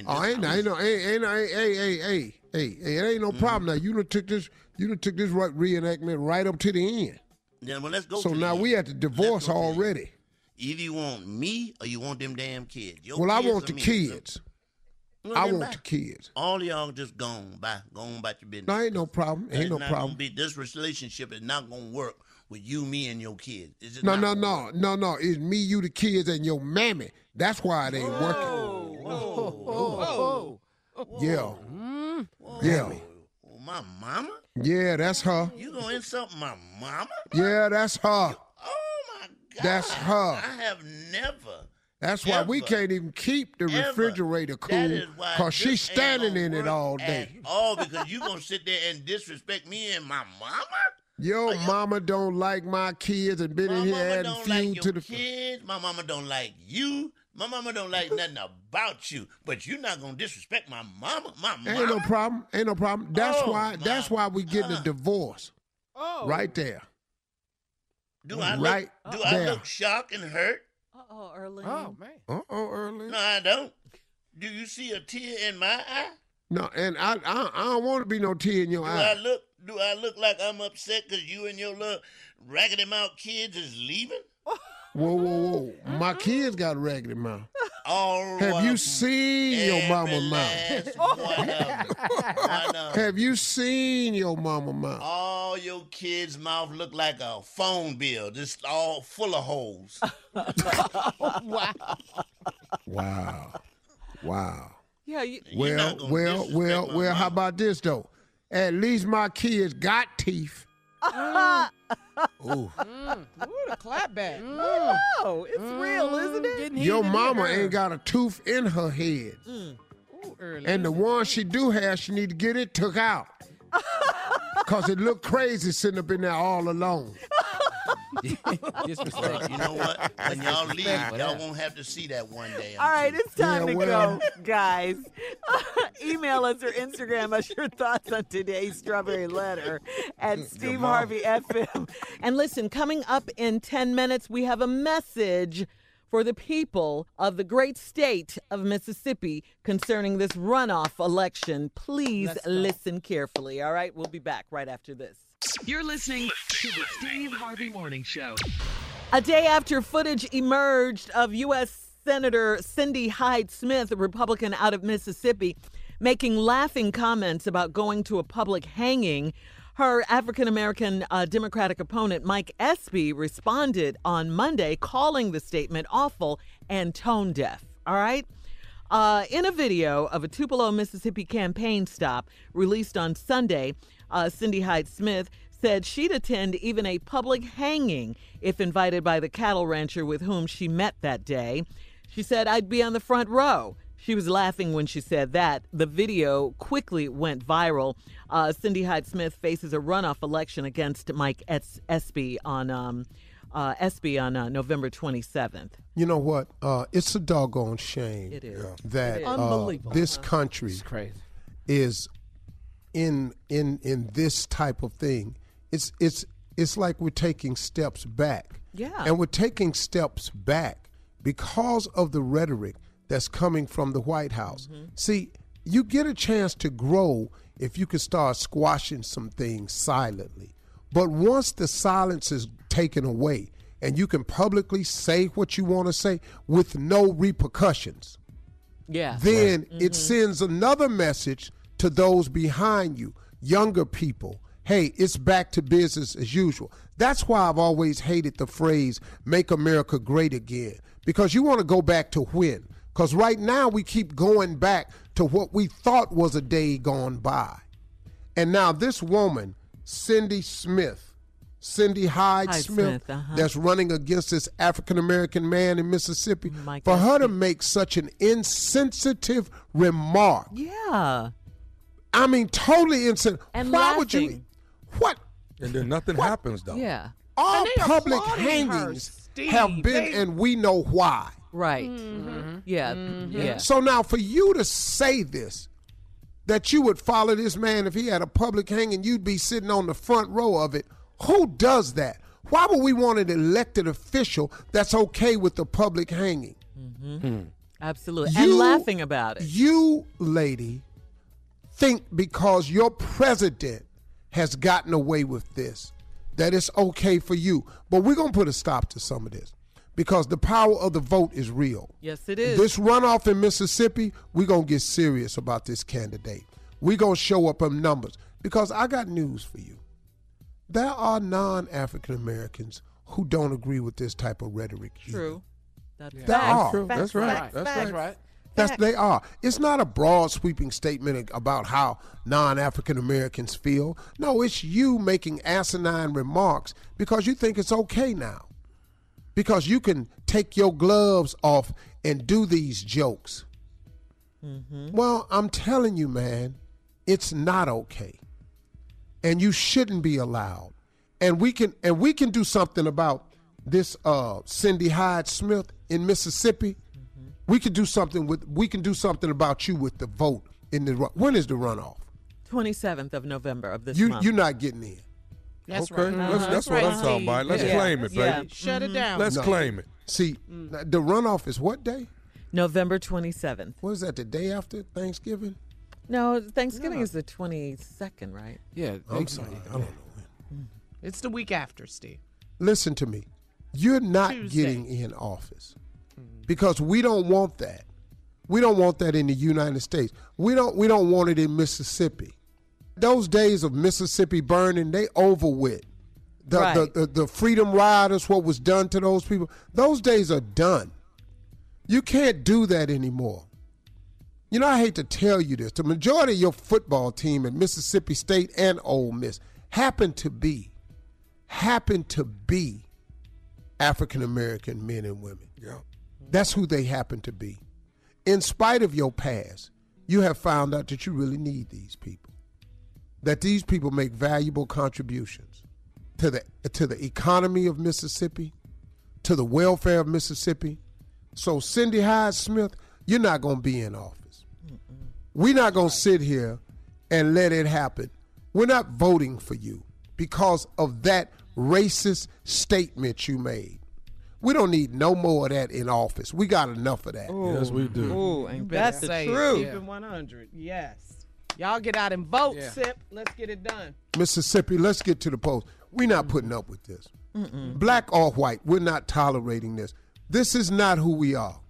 Speaker 8: it ain't no problem now. You done took this reenactment right up to the end. Yeah, well, let's go.
Speaker 2: So now we at the divorce already.
Speaker 8: Either you want me or you want them damn kids.
Speaker 2: I want the kids. I want the kids.
Speaker 8: All y'all just gone about your business.
Speaker 2: No, ain't no problem. Ain't no problem.
Speaker 8: This relationship is not gonna work with you, me, and your kids.
Speaker 2: No. It's me, you, the kids, and your mammy. That's why it ain't working.
Speaker 8: Whoa.
Speaker 2: Yeah.
Speaker 8: Whoa.
Speaker 2: Yeah.
Speaker 8: My mama?
Speaker 2: Yeah, that's her.
Speaker 8: You gonna insult my mama?
Speaker 2: Yeah, that's her.
Speaker 8: Oh my God.
Speaker 2: That's her.
Speaker 8: I have never.
Speaker 2: That's why we can't even keep the refrigerator cool, because she's standing in it all day.
Speaker 8: Oh, because you gonna sit there and disrespect me and my mama?
Speaker 2: Your mama don't like my kids and been in here adding fuel to the
Speaker 8: kids. My mama don't like you. My mama don't like nothing about you. But you're not gonna disrespect my mama.
Speaker 2: Ain't no problem. That's why we getting a divorce.
Speaker 8: Oh.
Speaker 2: Right there.
Speaker 8: Do I look shocked and hurt?
Speaker 6: Uh-oh, Earlene.
Speaker 7: Oh, man.
Speaker 2: Earlene.
Speaker 8: No, I don't. Do you see a tear in my eye?
Speaker 2: No, and I don't want to be no tear in your eye.
Speaker 8: Do I look like I'm upset because you and your little raggedy mouth kids is leaving?
Speaker 2: Whoa. My kids got a raggedy mouth.
Speaker 8: All
Speaker 2: Have you seen your mama mouth? Have you seen your mama mouth?
Speaker 8: All your kids' mouth look like a phone bill, just all full of holes.
Speaker 2: Wow.
Speaker 6: Yeah.
Speaker 2: Well. How about this though? At least my kids got teeth.
Speaker 11: Ooh, the clap back.
Speaker 6: Oh, it's real, isn't it?
Speaker 2: Your mama ain't got a tooth in her head.
Speaker 11: Ooh,
Speaker 2: and the one she do have, she need to get it took out. Because it look crazy sitting up in there all alone.
Speaker 8: Disrespect. You know what? When y'all leave, y'all won't have to see that one day.
Speaker 6: All right, it's time to go, guys. Email us or Instagram us your thoughts on today's Strawberry Letter at Steve Harvey FM. And listen, coming up in 10 minutes, we have a message for the people of the great state of Mississippi concerning this runoff election. Please listen carefully, all right? We'll be back right after this.
Speaker 3: You're listening to the Steve Harvey Morning Show.
Speaker 6: A day after footage emerged of U.S. Senator Cindy Hyde-Smith, a Republican out of Mississippi, making laughing comments about going to a public hanging, Her African-American Democratic opponent, Mike Espy, responded on Monday, calling the statement awful and tone deaf. All right? In a video of a Tupelo, Mississippi campaign stop released on Sunday, Cindy Hyde-Smith said she'd attend even a public hanging if invited by the cattle rancher with whom she met that day. She said, "I'd be on the front row." She was laughing when she said that. The video quickly went viral. Cindy Hyde-Smith faces a runoff election against Mike Espy on November 27th.
Speaker 2: You know what? It's a doggone shame
Speaker 6: It is.
Speaker 2: that
Speaker 6: Unbelievable.
Speaker 2: this country is in this type of thing. It's like we're taking steps back.
Speaker 6: Yeah.
Speaker 2: And we're taking steps back because of the rhetoric that's coming from the White House. See, you get a chance to grow if you can start squashing some things silently. But once the silence is taken away and you can publicly say what you want to say with no repercussions, then it sends another message to those behind you, younger people. Hey, it's back to business as usual. That's why I've always hated the phrase, make America great again, because you want to go back to when? Because right now we keep going back to what we thought was a day gone by. And now this woman, Cindy Hyde-Smith, that's running against this African-American man in Mississippi, for her to make such an insensitive remark.
Speaker 6: Yeah.
Speaker 2: I mean, totally insensitive.
Speaker 6: And
Speaker 2: why
Speaker 6: laughing.
Speaker 2: would you? What?
Speaker 5: And then nothing happens, though.
Speaker 6: Yeah.
Speaker 2: All
Speaker 11: And they
Speaker 2: public
Speaker 11: applauding her,
Speaker 2: hangings
Speaker 11: Steve.
Speaker 2: have been, and we know why.
Speaker 6: Right. Yeah. Yeah.
Speaker 2: So now for you to say this, that you would follow this man if he had a public hanging, you'd be sitting on the front row of it. Who does that? Why would we want an elected official that's okay with the public hanging?
Speaker 6: Absolutely. And laughing about it.
Speaker 2: You, lady, think because your president has gotten away with this, that it's okay for you. But we're going to put a stop to some of this because the power of the vote is real.
Speaker 6: Yes, it is.
Speaker 2: This runoff in Mississippi, we're going to get serious about this candidate. We're going to show up in numbers because I got news for you. There are non-African Americans who don't agree with this type of rhetoric.
Speaker 6: True.
Speaker 2: There are.
Speaker 5: That's right. That's right.
Speaker 2: They are. It's not a broad sweeping statement about how non-African Americans feel. No, it's you making asinine remarks because you think it's okay now. Because you can take your gloves off and do these jokes. Well, I'm telling you, man, it's not okay. And you shouldn't be allowed. And we can do something about this Cindy Hyde-Smith in Mississippi. We can do something about you with the vote in the when is the runoff?
Speaker 6: 27th of November of this
Speaker 2: You
Speaker 6: month.
Speaker 2: you're not getting in.
Speaker 11: That's
Speaker 5: Okay,
Speaker 11: right.
Speaker 5: that's what I'm talking about. Let's claim it, baby.
Speaker 6: Yeah.
Speaker 11: Shut it down.
Speaker 5: Let's claim it.
Speaker 2: See, the runoff is what day?
Speaker 6: November 27th.
Speaker 2: What is that, the day after Thanksgiving?
Speaker 6: No, Thanksgiving is the 22nd, right?
Speaker 7: Yeah.
Speaker 2: I'm sorry. I don't know.
Speaker 11: It's the week after, Steve.
Speaker 2: Listen to me. You're not
Speaker 11: Tuesday.
Speaker 2: getting in office because we don't want that. We don't want that in the United States. We don't want it in Mississippi. Those days of Mississippi burning, they over with. The Freedom Riders, what was done to those people, those days are done. You can't do that anymore. You know, I hate to tell you this. The majority of your football team at Mississippi State and Ole Miss happen to be African-American men and women.
Speaker 5: Yeah.
Speaker 2: That's who they happen to be. In spite of your past, you have found out that you really need these people. That these people make valuable contributions to the economy of Mississippi, to the welfare of Mississippi. So Cindy Hyde-Smith, you're not going to be in office. We're not going to sit here and let it happen. We're not voting for you because of that racist statement you made. We don't need no more of that in office. We got enough of that.
Speaker 5: Yes, we do.
Speaker 6: Ooh,
Speaker 11: You
Speaker 6: and
Speaker 11: better
Speaker 6: that's the
Speaker 11: say
Speaker 6: truth.
Speaker 11: Keep it 100. Yes. Y'all get out and vote, SIP. Let's get it done.
Speaker 2: Mississippi, let's get to the polls. We're not putting up with this. Black or white, we're not tolerating this. This is not who we are.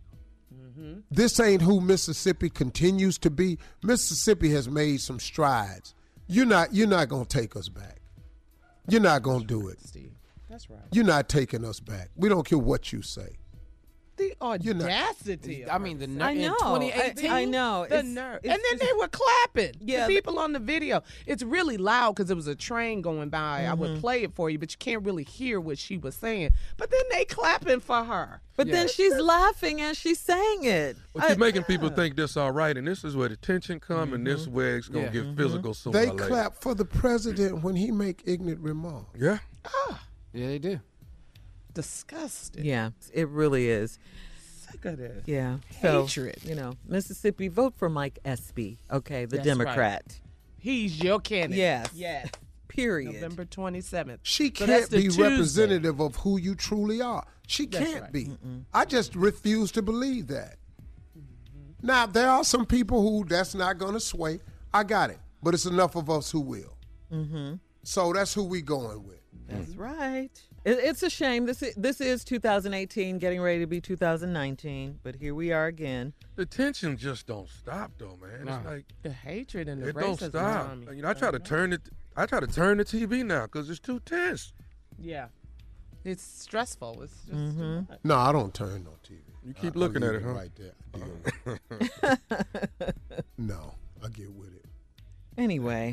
Speaker 2: This ain't who Mississippi continues to be. Mississippi has made some strides. You're not gonna take us back. You're not gonna do it.
Speaker 11: Steve, that's right.
Speaker 2: You're not taking us back. We don't care what you say.
Speaker 11: The audacity.
Speaker 7: I mean, the nerve.
Speaker 6: I know.
Speaker 7: In 2018.
Speaker 6: I know.
Speaker 11: The nerve. And then they were clapping.
Speaker 6: Yeah,
Speaker 11: the people on the video. It's really loud because it was a train going by. I would play it for you, but you can't really hear what she was saying. But then they clapping for her.
Speaker 6: But then she's laughing as she's saying it.
Speaker 5: But you're making people think this all right, and this is where the tension come, and this is where it's going to get physical sooner
Speaker 2: They
Speaker 5: or later.
Speaker 2: clap for the president when he make ignorant remarks.
Speaker 5: Yeah.
Speaker 7: Yeah, they do.
Speaker 11: Disgusting.
Speaker 6: Yeah, it really is.
Speaker 11: Sick of this.
Speaker 6: Yeah. So,
Speaker 11: Hatred.
Speaker 6: Mississippi, vote for Mike Espy, okay, the
Speaker 11: That's
Speaker 6: Democrat.
Speaker 11: right. He's your candidate.
Speaker 6: Yes.
Speaker 11: Yes.
Speaker 6: Period.
Speaker 11: November 27th.
Speaker 2: She
Speaker 11: So that's
Speaker 2: can't
Speaker 11: the
Speaker 2: be
Speaker 11: Tuesday.
Speaker 2: representative of who you truly are. She
Speaker 11: That's
Speaker 2: can't
Speaker 11: right.
Speaker 2: be. I just refuse to believe that. Now, there are some people who that's not going to sway. I got it. But it's enough of us who will. So that's who we going with.
Speaker 6: That's right. It's a shame. This is 2018, getting ready to be 2019, but here we are again.
Speaker 5: The tension just don't stop, though, man.
Speaker 7: No.
Speaker 5: It's like
Speaker 11: The hatred and the
Speaker 5: it don't
Speaker 11: racism.
Speaker 5: stop.
Speaker 11: Tommy.
Speaker 5: I try to turn it. I try to turn the TV now because it's too tense.
Speaker 11: Yeah. It's stressful. It's just too much.
Speaker 2: No, I don't turn no TV.
Speaker 5: You keep
Speaker 2: I'll
Speaker 5: looking at
Speaker 2: leave
Speaker 5: it, huh?
Speaker 2: Right there. I deal with it. No, I get with it.
Speaker 6: Anyway,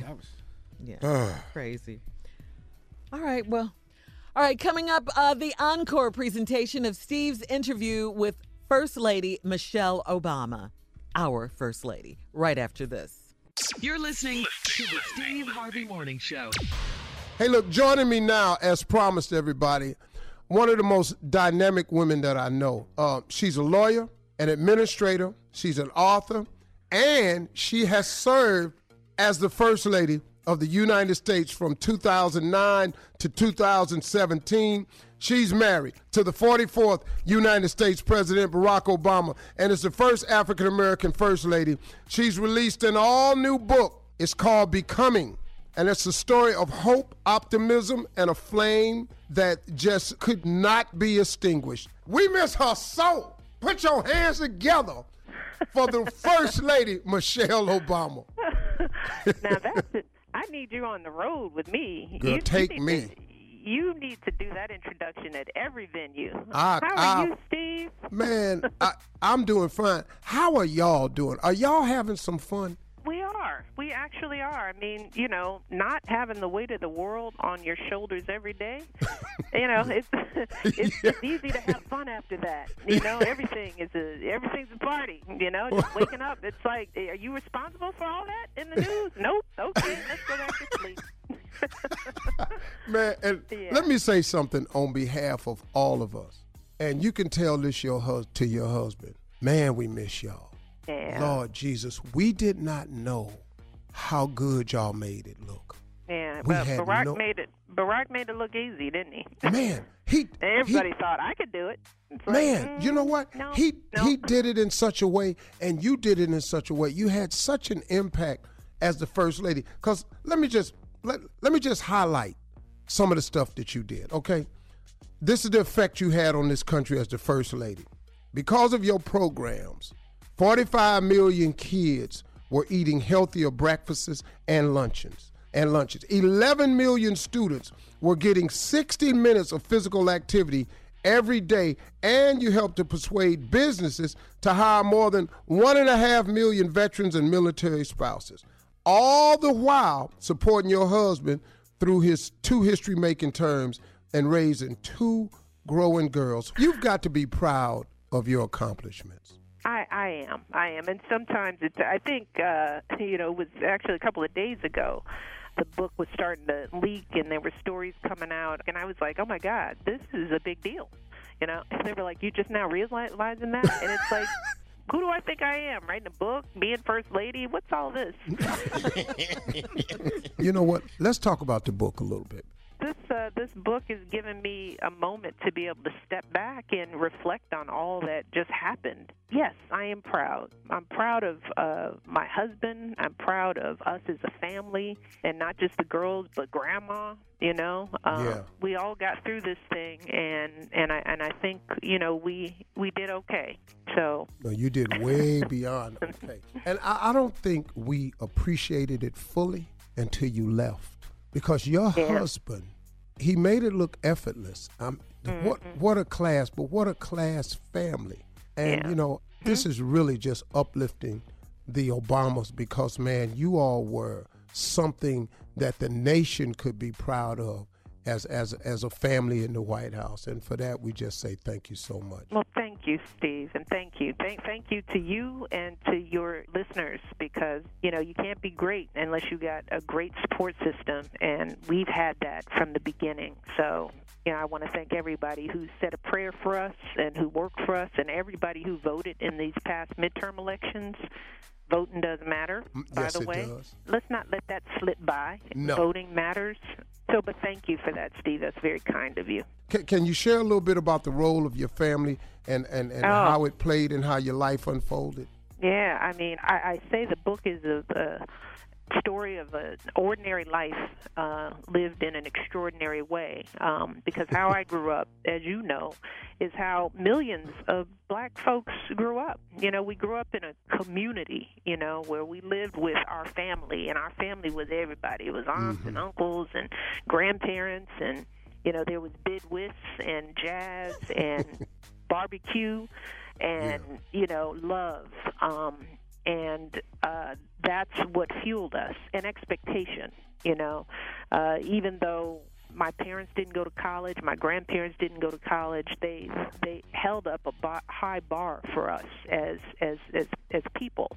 Speaker 6: crazy. All right, coming up, the encore presentation of Steve's interview with First Lady Michelle Obama, our First Lady, right after this.
Speaker 3: You're listening to the Steve Harvey Morning Show.
Speaker 2: Hey, look, joining me now, as promised, everybody, one of the most dynamic women that I know. She's a lawyer, an administrator, she's an author, and she has served as the First Lady of the United States from 2009 to 2017. She's married to the 44th United States President, Barack Obama, and is the first African-American First Lady. She's released an all-new book. It's called Becoming, and it's a story of hope, optimism, and a flame that just could not be extinguished. We miss her so. Put your hands together for the First Lady, Michelle Obama.
Speaker 14: Now that's it. I need you on the road with me.
Speaker 2: Girl, take me.
Speaker 14: You need to do that introduction at every venue.
Speaker 2: How
Speaker 14: are you, Steve?
Speaker 2: Man, I'm doing fine. How are y'all doing? Are y'all having some fun?
Speaker 14: We are. We actually are. I mean, not having the weight of the world on your shoulders every day. It's easy to have fun after that. Everything's a party. Just waking up. It's like, are you responsible for all that in the news? Nope. Okay, let's go back to sleep.
Speaker 2: Man, and let me say something on behalf of all of us. And you can tell this to your husband. Man, we miss y'all.
Speaker 14: Yeah.
Speaker 2: Lord Jesus, we did not know how good y'all made it look.
Speaker 14: Yeah,
Speaker 2: We
Speaker 14: but
Speaker 2: had
Speaker 14: Barack made it look easy, didn't he?
Speaker 2: Man,
Speaker 14: everybody thought I could do it. It's
Speaker 2: Man, you know what?
Speaker 14: No,
Speaker 2: he did it in such a way, and you did it in such a way. You had such an impact as the First Lady. Because let me just highlight some of the stuff that you did, okay? This is the effect you had on this country as the First Lady. Because of your programs, 45 million kids were eating healthier breakfasts and lunches. 11 million students were getting 60 minutes of physical activity every day, and you helped to persuade businesses to hire more than 1.5 million veterans and military spouses, all the while supporting your husband through his 2 history-making terms and raising 2 growing girls. You've got to be proud of your accomplishments.
Speaker 14: I am, and sometimes I think it was actually a couple of days ago. The book was starting to leak, and there were stories coming out, and I was like, "Oh my God, this is a big deal," And they were like, "You just now realizing that?" And it's like, who do I think I am? Writing a book, being First Lady? What's all this?
Speaker 2: You know what? Let's talk about the book a little bit.
Speaker 14: This book has given me a moment to be able to step back and reflect on all that just happened. Yes, I am proud. I'm proud of my husband. I'm proud of us as a family, and not just the girls, but Grandma. We all got through this thing, and I think we did okay. So
Speaker 2: no, you did way beyond okay, and I don't think we appreciated it fully. until you left. Because your husband, he made it look effortless. What a class, but what a class family. And, you know, this is really just uplifting the Obamas because, man, you all were something that the nation could be proud of as a family in the White House. And for that, we just say thank you so much.
Speaker 14: Well, thank you, Steve, and thank you. Thank you to you and to your listeners because, you know, you can't be great unless you got a great support system, and we've had that from the beginning. So, you know, I want to thank everybody who said a prayer for us and who worked for us and everybody who voted in these past midterm elections. Voting does matter, by the way. Does. Let's not let that slip by.
Speaker 2: No.
Speaker 14: Voting matters. So, but thank you for that, Steve. That's very kind of you.
Speaker 2: Can you share a little bit about the role of your family and how it played and how your life unfolded?
Speaker 14: Yeah, I mean, I say the book is a story of an ordinary life lived in an extraordinary way because how I grew up, as you know, is how millions of black folks grew up. You know, we grew up in a community, you know, where we lived with our family, and our family was everybody. It was aunts and uncles and grandparents, and, you know, there was bidwits and jazz and barbecue and, you know, love. And that's what fueled us, and expectation, you know. Even though my parents didn't go to college, my grandparents didn't go to college, they held up a high bar for us as people.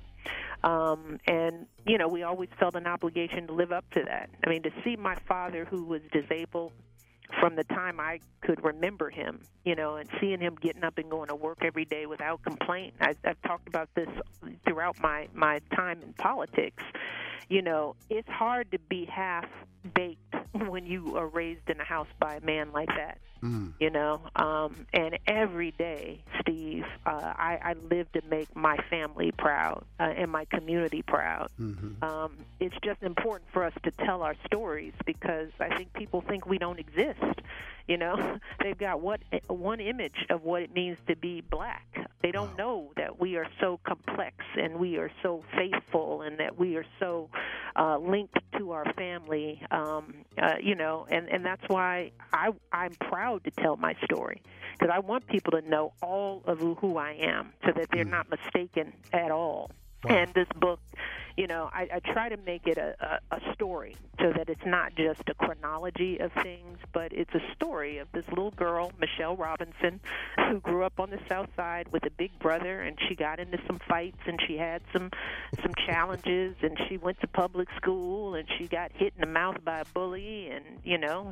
Speaker 14: And, you know, we always felt an obligation to live up to that. I mean, to see my father, who was disabled from the time I could remember him, you know, and seeing him getting up and going to work every day without complaint. I've talked about this throughout my time in politics. You know, it's hard to be half-baked when you are raised in a house by a man like that, you know. And every day, Steve, I live to make my family proud and my community proud. It's just important for us to tell our stories because I think people think we don't exist. You know, they've got one image of what it means to be black. They don't know that we are so complex and we are so faithful and that we are so linked to our family, you know, and that's why I'm proud to tell my story because I want people to know all of who I am so that they're not mistaken at all. And this book, you know, I try to make it a story so that it's not just a chronology of things, but it's a story of this little girl, Michelle Robinson, who grew up on the South Side with a big brother, and she got into some fights, and she had some challenges, and she went to public school, and she got hit in the mouth by a bully, and, you know,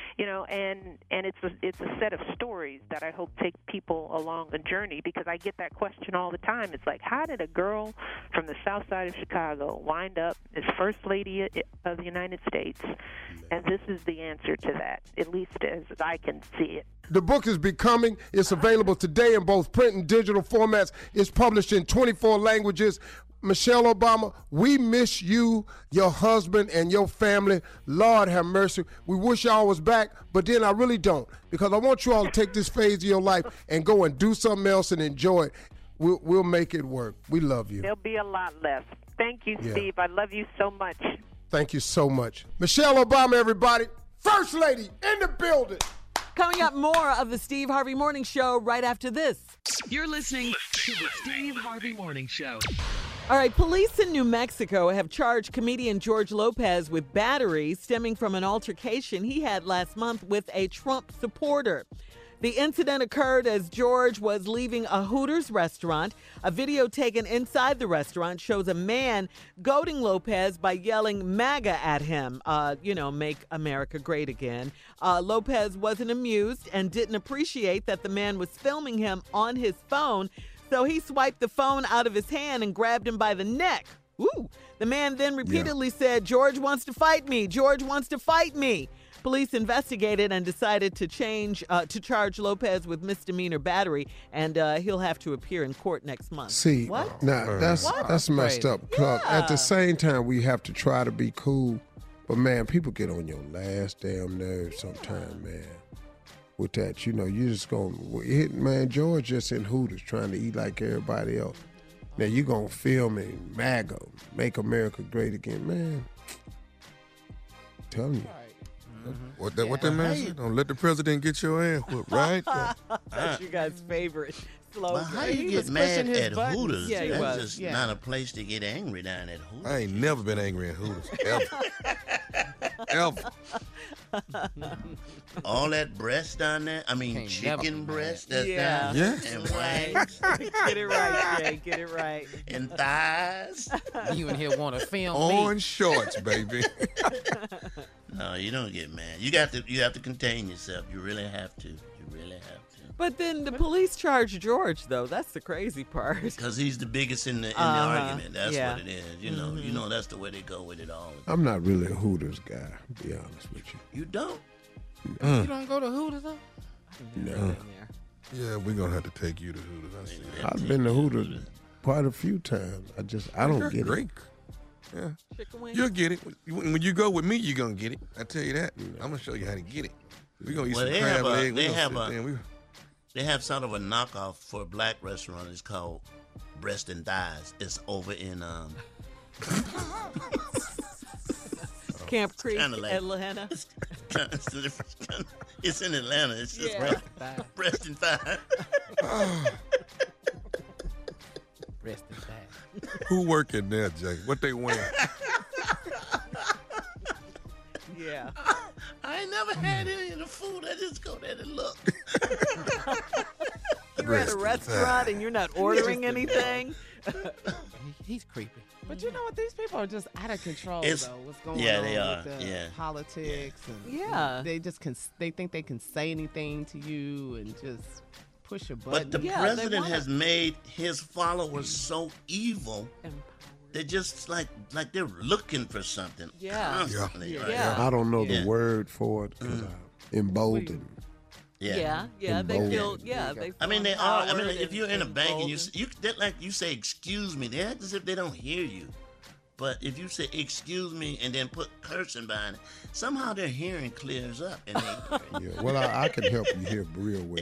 Speaker 14: and it's a set of stories that I hope take people along a journey because I get that question all the time. It's like, how did a girl from the South Side of Chicago wind up as First Lady of the United States? And this is the answer to that, at least as I can see it.
Speaker 2: The book is Becoming. It's available today in both print and digital formats. It's published in 24 languages. Michelle Obama, we miss you, your husband, and your family. Lord have mercy. We wish y'all was back, but then I really don't because I want you all to take this phase of your life and go and do something else and enjoy it. We'll make it work. We love you.
Speaker 14: There'll be a lot left. Thank you, Steve. I love you so much.
Speaker 2: Thank you so much. Michelle Obama, everybody. First Lady in the building.
Speaker 6: Coming up, more of the Steve Harvey Morning Show right after this.
Speaker 3: You're listening to the Steve Harvey Morning Show.
Speaker 6: All right, police in New Mexico have charged comedian George Lopez with battery stemming from an altercation he had last month with a Trump supporter. The incident occurred as George was leaving a Hooters restaurant. A video taken inside the restaurant shows a man goading Lopez by yelling MAGA at him, make America great again. Lopez wasn't amused and didn't appreciate that the man was filming him on his phone, so he swiped the phone out of his hand and grabbed him by the neck. Ooh. The man then repeatedly said, "George wants to fight me. George wants to fight me." Police investigated and decided to charge Lopez with misdemeanor battery, and he'll have to appear in court next month.
Speaker 2: See,
Speaker 6: what?
Speaker 2: Nah, that's messed up. Yeah. At the same time, we have to try to be cool, but man, people get on your last damn nerves sometimes, man. With that, you just gonna hit, man. George just in Hooters trying to eat like everybody else. Now you gonna film and MAGA, make America great again, man. telling you.
Speaker 5: What that man said? Don't let the president get your ass whooped, right?
Speaker 6: That's your guys' favorite slogan.
Speaker 8: But how you
Speaker 6: He
Speaker 8: get
Speaker 6: was
Speaker 8: mad
Speaker 6: pushing his
Speaker 8: at
Speaker 6: buttons.
Speaker 8: Hooters?
Speaker 6: Yeah, he
Speaker 8: That's
Speaker 6: was.
Speaker 8: just not a place to get angry down at Hooters.
Speaker 5: I ain't never been angry at Hooters, ever. Ever.
Speaker 8: All that breast down there, I mean
Speaker 7: Can't
Speaker 8: chicken
Speaker 7: never-
Speaker 8: breast that's
Speaker 6: Yeah.
Speaker 8: down
Speaker 5: Yes.
Speaker 8: there, and wings,
Speaker 6: Get it right, Jay. Get it right.
Speaker 8: and thighs.
Speaker 7: You in here want to film
Speaker 5: Orange shorts, baby.
Speaker 8: No, you don't get mad. You have to contain yourself. You really have to. You really have to.
Speaker 6: But then the police charge George, though. That's the crazy part.
Speaker 8: Because he's the biggest in the argument. That's what it is. You know that's the way they go with it all.
Speaker 2: I'm not really a Hooters guy, to be honest with you.
Speaker 8: You don't?
Speaker 7: You don't go to Hooters, huh?
Speaker 2: No.
Speaker 5: Yeah, we're going to have to take you to Hooters. I see.
Speaker 2: I've been to Hooters quite a few times. I don't get it.
Speaker 5: Great. Yeah.
Speaker 6: Chicken wings.
Speaker 5: You'll get it. When you go with me, you're going to get it. I tell you that. I'm going to show you how to get it. We're going to eat
Speaker 8: Well,
Speaker 5: some
Speaker 8: they
Speaker 5: crab
Speaker 8: have a-
Speaker 5: leg.
Speaker 8: they
Speaker 5: We're
Speaker 8: have
Speaker 5: gonna
Speaker 8: a-
Speaker 5: sit there and
Speaker 8: They have sort of a knockoff for a black restaurant. It's called Breast and Thighs. It's over in
Speaker 6: Camp Creek,
Speaker 8: kinda like-
Speaker 6: Atlanta.
Speaker 8: it's in Atlanta. It's just breast and thigh.
Speaker 7: Breast and thigh.
Speaker 5: Who working there, Jay? What they wearing?
Speaker 6: Yeah.
Speaker 8: I ain't never had any of the food. I just go there to look.
Speaker 6: You're at a restaurant and you're not ordering anything.
Speaker 7: He's creepy.
Speaker 11: But you know what? These people are just out of control,
Speaker 8: It's-
Speaker 11: though. What's going
Speaker 8: yeah,
Speaker 11: on
Speaker 8: they are.
Speaker 11: with the
Speaker 8: Yeah.
Speaker 11: politics. And
Speaker 6: Yeah.
Speaker 11: They just they think they can say anything to you and just push a button.
Speaker 8: But the president has made his followers so evil. They're just like they're looking for something.
Speaker 6: Yeah.
Speaker 8: Constantly, right?
Speaker 2: I don't know
Speaker 8: Yeah.
Speaker 2: the word for it. 'Cause emboldened.
Speaker 8: Yeah.
Speaker 6: Yeah, they feel, they
Speaker 8: I mean,
Speaker 6: feel
Speaker 8: they are. I mean,
Speaker 6: empowered
Speaker 8: if you're in a
Speaker 6: and
Speaker 8: bank and
Speaker 6: emboldened.
Speaker 8: you say excuse me, they act as if they don't hear you. But if you say excuse me and then put cursing behind it, somehow their hearing clears up. And they,
Speaker 2: Yeah, well, I can help you hear real well.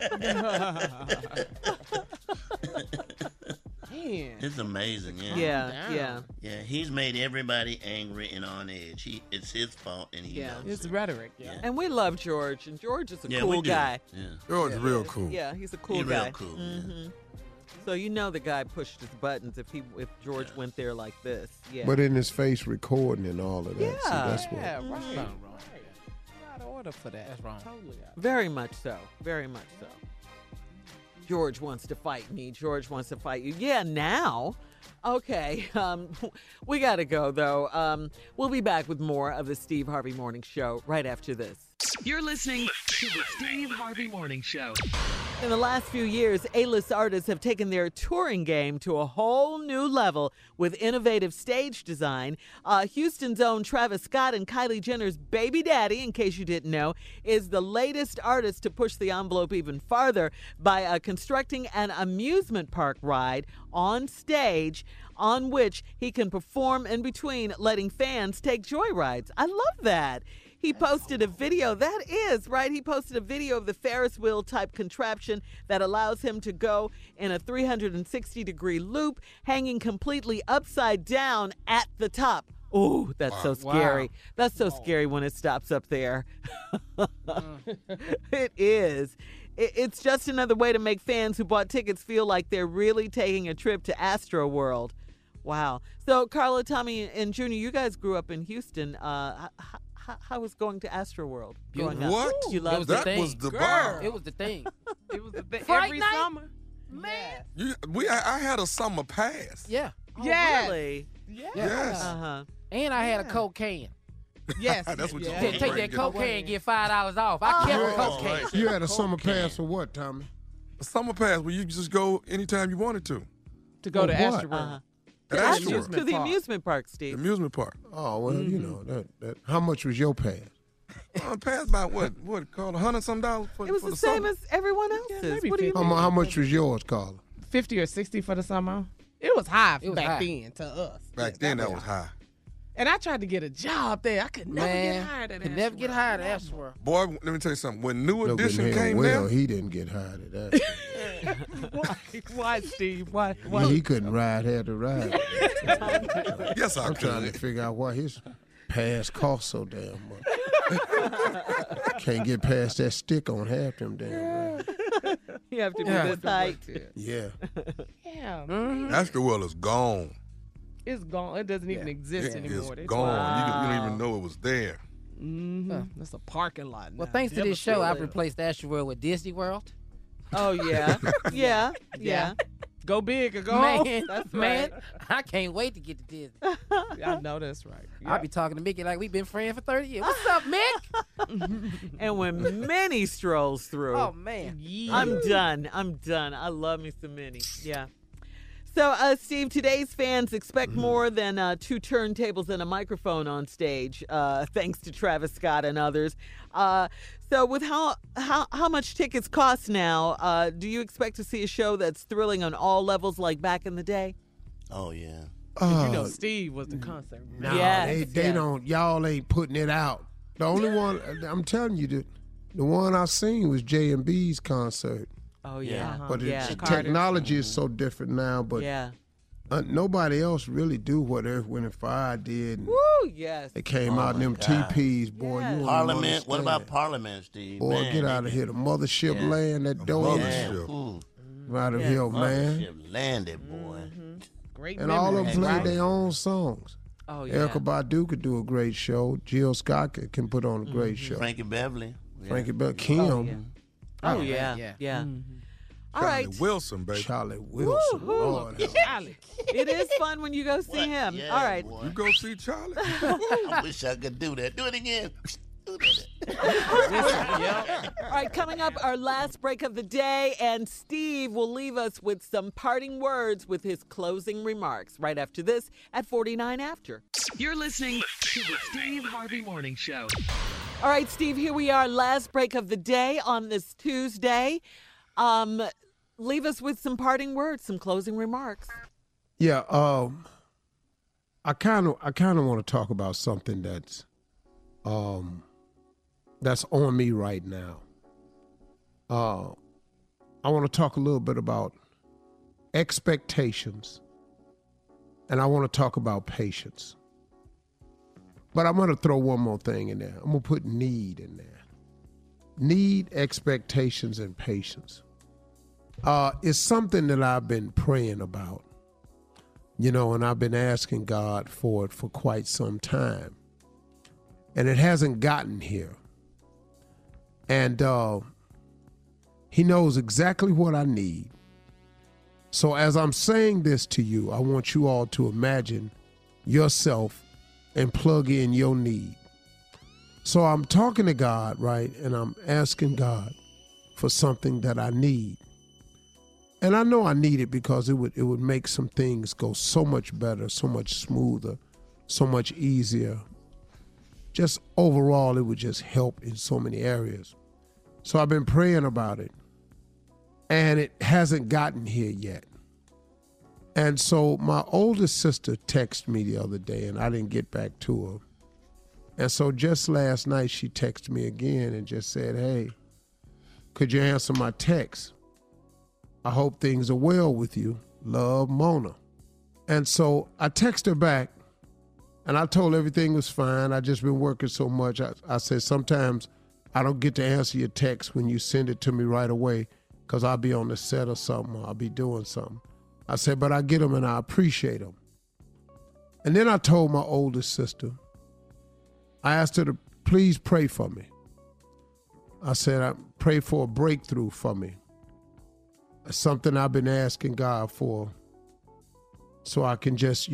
Speaker 11: Man.
Speaker 8: It's amazing, yeah.
Speaker 6: Yeah.
Speaker 8: He's made everybody angry and on edge. It's his fault, and he knows
Speaker 11: It's
Speaker 8: it.
Speaker 11: rhetoric. Yeah.
Speaker 6: And we love George, and George is a
Speaker 8: Yeah,
Speaker 6: cool
Speaker 8: we do.
Speaker 6: guy.
Speaker 8: Yeah.
Speaker 5: George is real cool.
Speaker 6: Yeah, he's a cool
Speaker 8: He's
Speaker 6: guy.
Speaker 8: real cool. Yeah.
Speaker 6: So you know the guy pushed his buttons if George went there like this. Yeah.
Speaker 2: But in his face recording and all of that.
Speaker 6: Yeah.
Speaker 2: See, that's what.
Speaker 11: Yeah, right.
Speaker 7: Something wrong.
Speaker 11: Out of order for that.
Speaker 7: That's wrong.
Speaker 11: Totally out.
Speaker 6: Very much so. Very much so. George wants to fight me. George wants to fight you. Yeah, now. Okay. We got to go, though. We'll be back with more of the Steve Harvey Morning Show right after this.
Speaker 3: You're listening to the Steve Harvey Morning Show.
Speaker 6: In the last few years, A-list artists have taken their touring game to a whole new level with innovative stage design. Houston's own Travis Scott and Kylie Jenner's baby daddy, in case you didn't know, is the latest artist to push the envelope even farther by constructing an amusement park ride on stage on which he can perform in between letting fans take joyrides. I love that. He posted a video. That is, right? He posted a video of the Ferris wheel type contraption that allows him to go in a 360-degree loop, hanging completely upside down at the top. Oh, that's so scary.
Speaker 7: Wow.
Speaker 6: That's so scary when it stops up there. It is. It's just another way to make fans who bought tickets feel like they're really taking a trip to Astro World. Wow. So, Carla, Tommy, and Junior, you guys grew up in Houston. How was going to Astroworld growing up?
Speaker 5: What?
Speaker 6: You loved
Speaker 7: It was the
Speaker 5: That
Speaker 7: thing.
Speaker 5: was the
Speaker 7: Girl,
Speaker 5: bomb.
Speaker 7: It was the thing.
Speaker 11: It was the thing
Speaker 7: Fright
Speaker 11: every
Speaker 7: night?
Speaker 11: summer.
Speaker 7: Man.
Speaker 5: I had a summer pass.
Speaker 7: Yeah.
Speaker 6: Oh,
Speaker 11: Yes.
Speaker 6: really?
Speaker 5: Yes.
Speaker 6: Uh-huh.
Speaker 7: And I had a Coke can.
Speaker 11: Yes.
Speaker 5: That's what you
Speaker 11: yeah.
Speaker 5: want.
Speaker 7: Take that Coke can and get $5 off. I kept a Coke can.
Speaker 2: You had a summer pass for what, Tommy?
Speaker 5: A summer pass where you just go anytime you wanted to.
Speaker 11: To go to
Speaker 2: For what?
Speaker 11: Astroworld.
Speaker 5: At
Speaker 6: To
Speaker 5: Astroworld.
Speaker 6: the
Speaker 11: Park.
Speaker 6: amusement park, Steve.
Speaker 5: Amusement park.
Speaker 2: Oh, well, you know, that. How much was your pass?
Speaker 5: Pass about what called $100-some for
Speaker 6: It was
Speaker 5: for
Speaker 6: the same
Speaker 5: summer.
Speaker 6: as everyone else's.
Speaker 11: maybe
Speaker 6: What do you
Speaker 11: 50.
Speaker 6: mean?
Speaker 2: How much was yours, Carla?
Speaker 11: 50 or 60 for the summer. It was high
Speaker 7: It was
Speaker 11: back
Speaker 7: high.
Speaker 11: then to us.
Speaker 5: Back then that was high.
Speaker 11: And I tried to get a job there. I could never get
Speaker 7: Man,
Speaker 11: hired at
Speaker 7: could never get
Speaker 11: Astroworld.
Speaker 7: hired at Astroworld.
Speaker 5: Boy, let me tell you something. When New
Speaker 2: Look at
Speaker 5: Edition
Speaker 2: him.
Speaker 5: came
Speaker 2: Well,
Speaker 5: there,
Speaker 2: he didn't get hired at that.
Speaker 11: Why, Steve? Why?
Speaker 2: He couldn't ride, had to ride.
Speaker 5: yes, I
Speaker 2: I'm trying
Speaker 5: could.
Speaker 2: to figure out why his Pass costs so damn much. Can't get past that stick on half them damn right.
Speaker 6: You have to be this height.
Speaker 2: Yeah.
Speaker 11: Yeah.
Speaker 5: Astro World is gone.
Speaker 11: It's gone. It doesn't even exist anymore.
Speaker 5: It's gone. You don't even know it was there.
Speaker 11: That's a parking lot now.
Speaker 7: Well, thanks to this show, I've replaced Astro World with Disney World.
Speaker 6: Oh, yeah. yeah.
Speaker 11: Go big or go
Speaker 7: Man,
Speaker 11: home. That's
Speaker 7: man,
Speaker 11: right.
Speaker 7: I can't wait to get to Disney.
Speaker 11: I know that's right.
Speaker 7: I'll be talking to Mickey like we've been friends for 30 years. What's up, Mick?
Speaker 6: And when Minnie strolls through,
Speaker 7: Oh, man.
Speaker 6: I'm done. I love me some Minnie. Yeah. So, Steve, today's fans expect more than 2 turntables and a microphone on stage, thanks to Travis Scott and others. So, with how much tickets cost now, do you expect to see a show that's thrilling on all levels like back in the day?
Speaker 8: Oh, yeah.
Speaker 11: You know, Steve was the concert.
Speaker 2: Nah,
Speaker 6: Yes,
Speaker 2: they
Speaker 6: yes.
Speaker 2: don't. Y'all ain't putting it out. The only one I'm telling you, the one I seen was J&B's concert.
Speaker 6: Oh, yeah.
Speaker 2: But
Speaker 6: yeah.
Speaker 2: the technology is so different now. But
Speaker 6: Yeah.
Speaker 2: nobody else really do what Earth, Wind, and Fire did. And
Speaker 6: Woo, yes.
Speaker 2: they came out in them
Speaker 8: God.
Speaker 2: TPs, boy.
Speaker 6: Yes.
Speaker 2: You won't
Speaker 8: Parliament. What
Speaker 2: understand.
Speaker 8: about Parliament, Steve?
Speaker 2: Boy,
Speaker 8: Man,
Speaker 2: get out of here. The mothership land, that door.
Speaker 5: mothership.
Speaker 8: Ooh,
Speaker 2: Out of here, man.
Speaker 8: mothership landed, boy.
Speaker 11: Great
Speaker 2: And all of them
Speaker 11: memories,
Speaker 2: played
Speaker 11: right?
Speaker 2: their own songs.
Speaker 6: Oh, yeah.
Speaker 2: Erica Badu could do a great show. Jill Scott can put on a great show.
Speaker 8: Frankie Beverly. Yeah.
Speaker 2: Frankie Bell, Kim.
Speaker 6: Oh, yeah. Yeah. All right.
Speaker 5: Charlie Wilson, baby.
Speaker 2: Charlie Wilson.
Speaker 6: Woo-hoo.
Speaker 2: Lord have
Speaker 11: Charlie.
Speaker 6: It is fun when you go see him.
Speaker 8: Yeah,
Speaker 6: All right.
Speaker 8: boy.
Speaker 5: You go see Charlie?
Speaker 8: I wish I could do that. Do it again. Do that.
Speaker 6: All right, coming up, our last break of the day, and Steve will leave us with some parting words with his closing remarks right after this at 49 After.
Speaker 3: You're listening to the Steve Harvey Morning Show.
Speaker 6: All right, Steve, here we are, last break of the day on this Tuesday. Leave us with some parting words, some closing remarks.
Speaker 2: Yeah, I kind of want to talk about something that's on me right now. I want to talk a little bit about expectations, and I want to talk about patience. But I'm going to throw one more thing in there. I'm going to put need in there. Need, expectations, and patience. It's something that I've been praying about, and I've been asking God for it for quite some time. And it hasn't gotten here. And he knows exactly what I need. So as I'm saying this to you, I want you all to imagine yourself and plug in your need. So I'm talking to God, right? And I'm asking God for something that I need. And I know I need it because it would make some things go so much better, so much smoother, so much easier. Just overall, it would just help in so many areas. So I've been praying about it, and it hasn't gotten here yet. And so my oldest sister texted me the other day, and I didn't get back to her. And so just last night, she texted me again and just said, hey, could you answer my text? I hope things are well with you. Love, Mona. And so I texted her back, and I told her everything was fine. I just been working so much. I said, sometimes I don't get to answer your text when you send it to me right away because I'll be on the set or something, or I'll be doing something. I said, but I get them and I appreciate them. And then I told my oldest sister, I asked her to please pray for me. I said, I pray for a breakthrough for me. It's something I've been asking God for so I can just,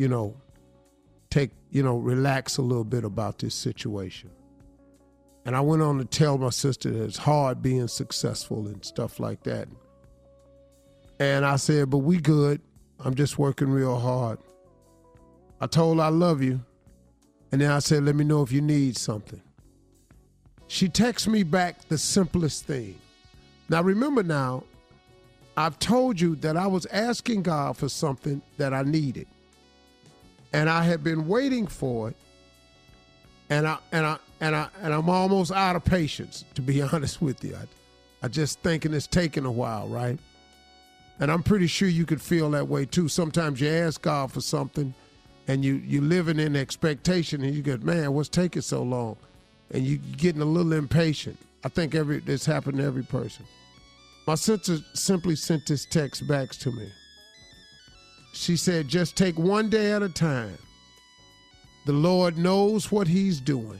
Speaker 2: relax a little bit about this situation. And I went on to tell my sister that it's hard being successful and stuff like that. And I said, but we good. I'm just working real hard. I told her I love you. And then I said, let me know if you need something. She texted me back the simplest thing. Now, remember now, I've told you that I was asking God for something that I needed. And I had been waiting for it. And I'm almost out of patience, to be honest with you. I just thinking it's taking a while, right? And I'm pretty sure you could feel that way too. Sometimes you ask God for something and you living in expectation, and you go, man, what's taking so long? And you getting a little impatient. I think this happened to every person. My sister simply sent this text back to me. She said, just take one day at a time. The Lord knows what he's doing.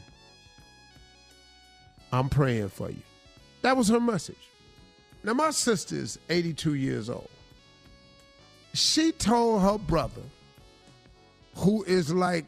Speaker 2: I'm praying for you. That was her message. Now, my sister is 82 years old. She told her brother, who is like,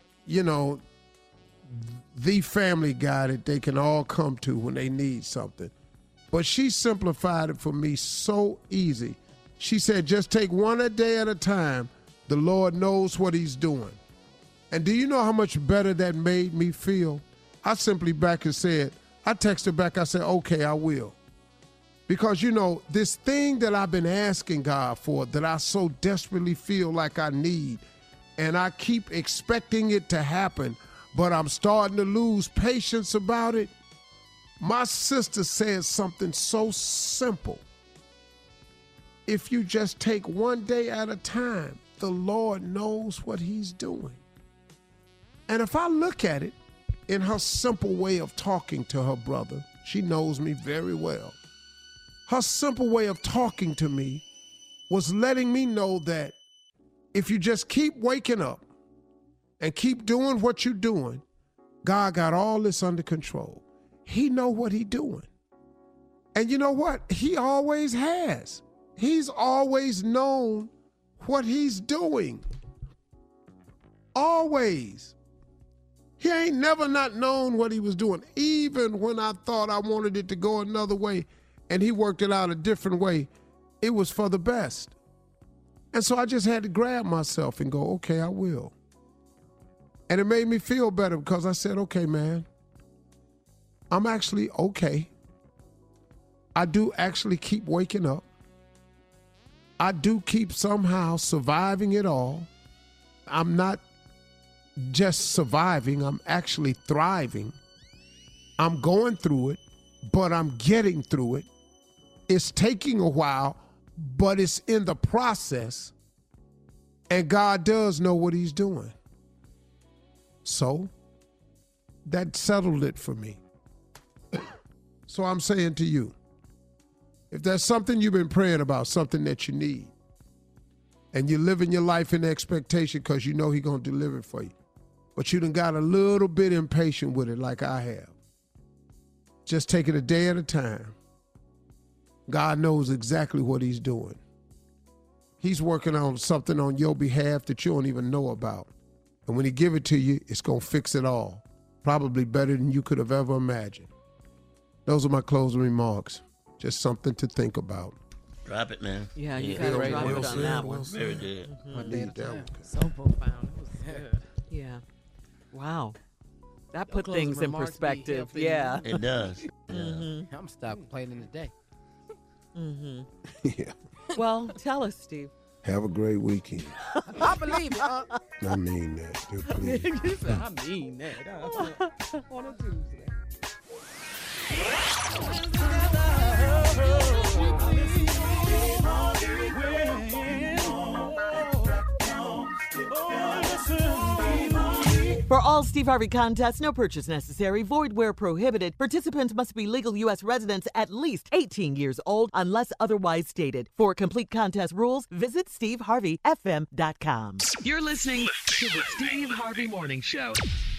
Speaker 2: the family guy that they can all come to when they need something. But she simplified it for me so easy. She said, just take one a day at a time. The Lord knows what he's doing. And do you know how much better that made me feel? I simply I texted back, I said, okay, I will. Because, this thing that I've been asking God for that I so desperately feel like I need, and I keep expecting it to happen, but I'm starting to lose patience about it. My sister said something so simple. If you just take one day at a time, the Lord knows what he's doing. And if I look at it in her simple way of talking to her brother, she knows me very well. Her simple way of talking to me was letting me know that if you just keep waking up and keep doing what you're doing, God got all this under control. He know what he's doing. And you know what? He always has. He's always known what he's doing. Always. He ain't never not known what he was doing. Even when I thought I wanted it to go another way and he worked it out a different way, it was for the best. And so I just had to grab myself and go, okay, I will. And it made me feel better because I said, okay, man, I'm actually okay. I do actually keep waking up. I do keep somehow surviving it all. I'm not just surviving, I'm actually thriving. I'm going through it, but I'm getting through it. It's taking a while, but it's in the process. And God does know what he's doing. So that settled it for me. So I'm saying to you, if there's something you've been praying about, something that you need, and you're living your life in expectation because you know he's going to deliver it for you, but you done got a little bit impatient with it like I have, just take it a day at a time. God knows exactly what he's doing. He's working on something on your behalf that you don't even know about. And when he give it to you, it's going to fix it all. Probably better than you could have ever imagined. Those are my closing remarks. Just something to think about.
Speaker 8: Drop it, man.
Speaker 6: Yeah, you got to drop it on that one.
Speaker 8: Very good.
Speaker 11: So profound. It was good.
Speaker 6: Yeah. Wow. That put things in perspective. Yeah.
Speaker 8: It does. Yeah.
Speaker 7: I'm going to stop complaining today.
Speaker 6: Mm-hmm.
Speaker 2: Yeah.
Speaker 6: Well, tell us, Steve.
Speaker 2: Have a great weekend.
Speaker 7: I believe it.
Speaker 2: I mean that. Please.
Speaker 11: You said, I mean that. On a Tuesday.
Speaker 6: For all Steve Harvey contests, no purchase necessary, void where prohibited. Participants must be legal U.S. residents at least 18 years old unless otherwise stated. For complete contest rules, visit SteveHarveyFM.com.
Speaker 3: You're listening to the Steve Harvey Morning Show.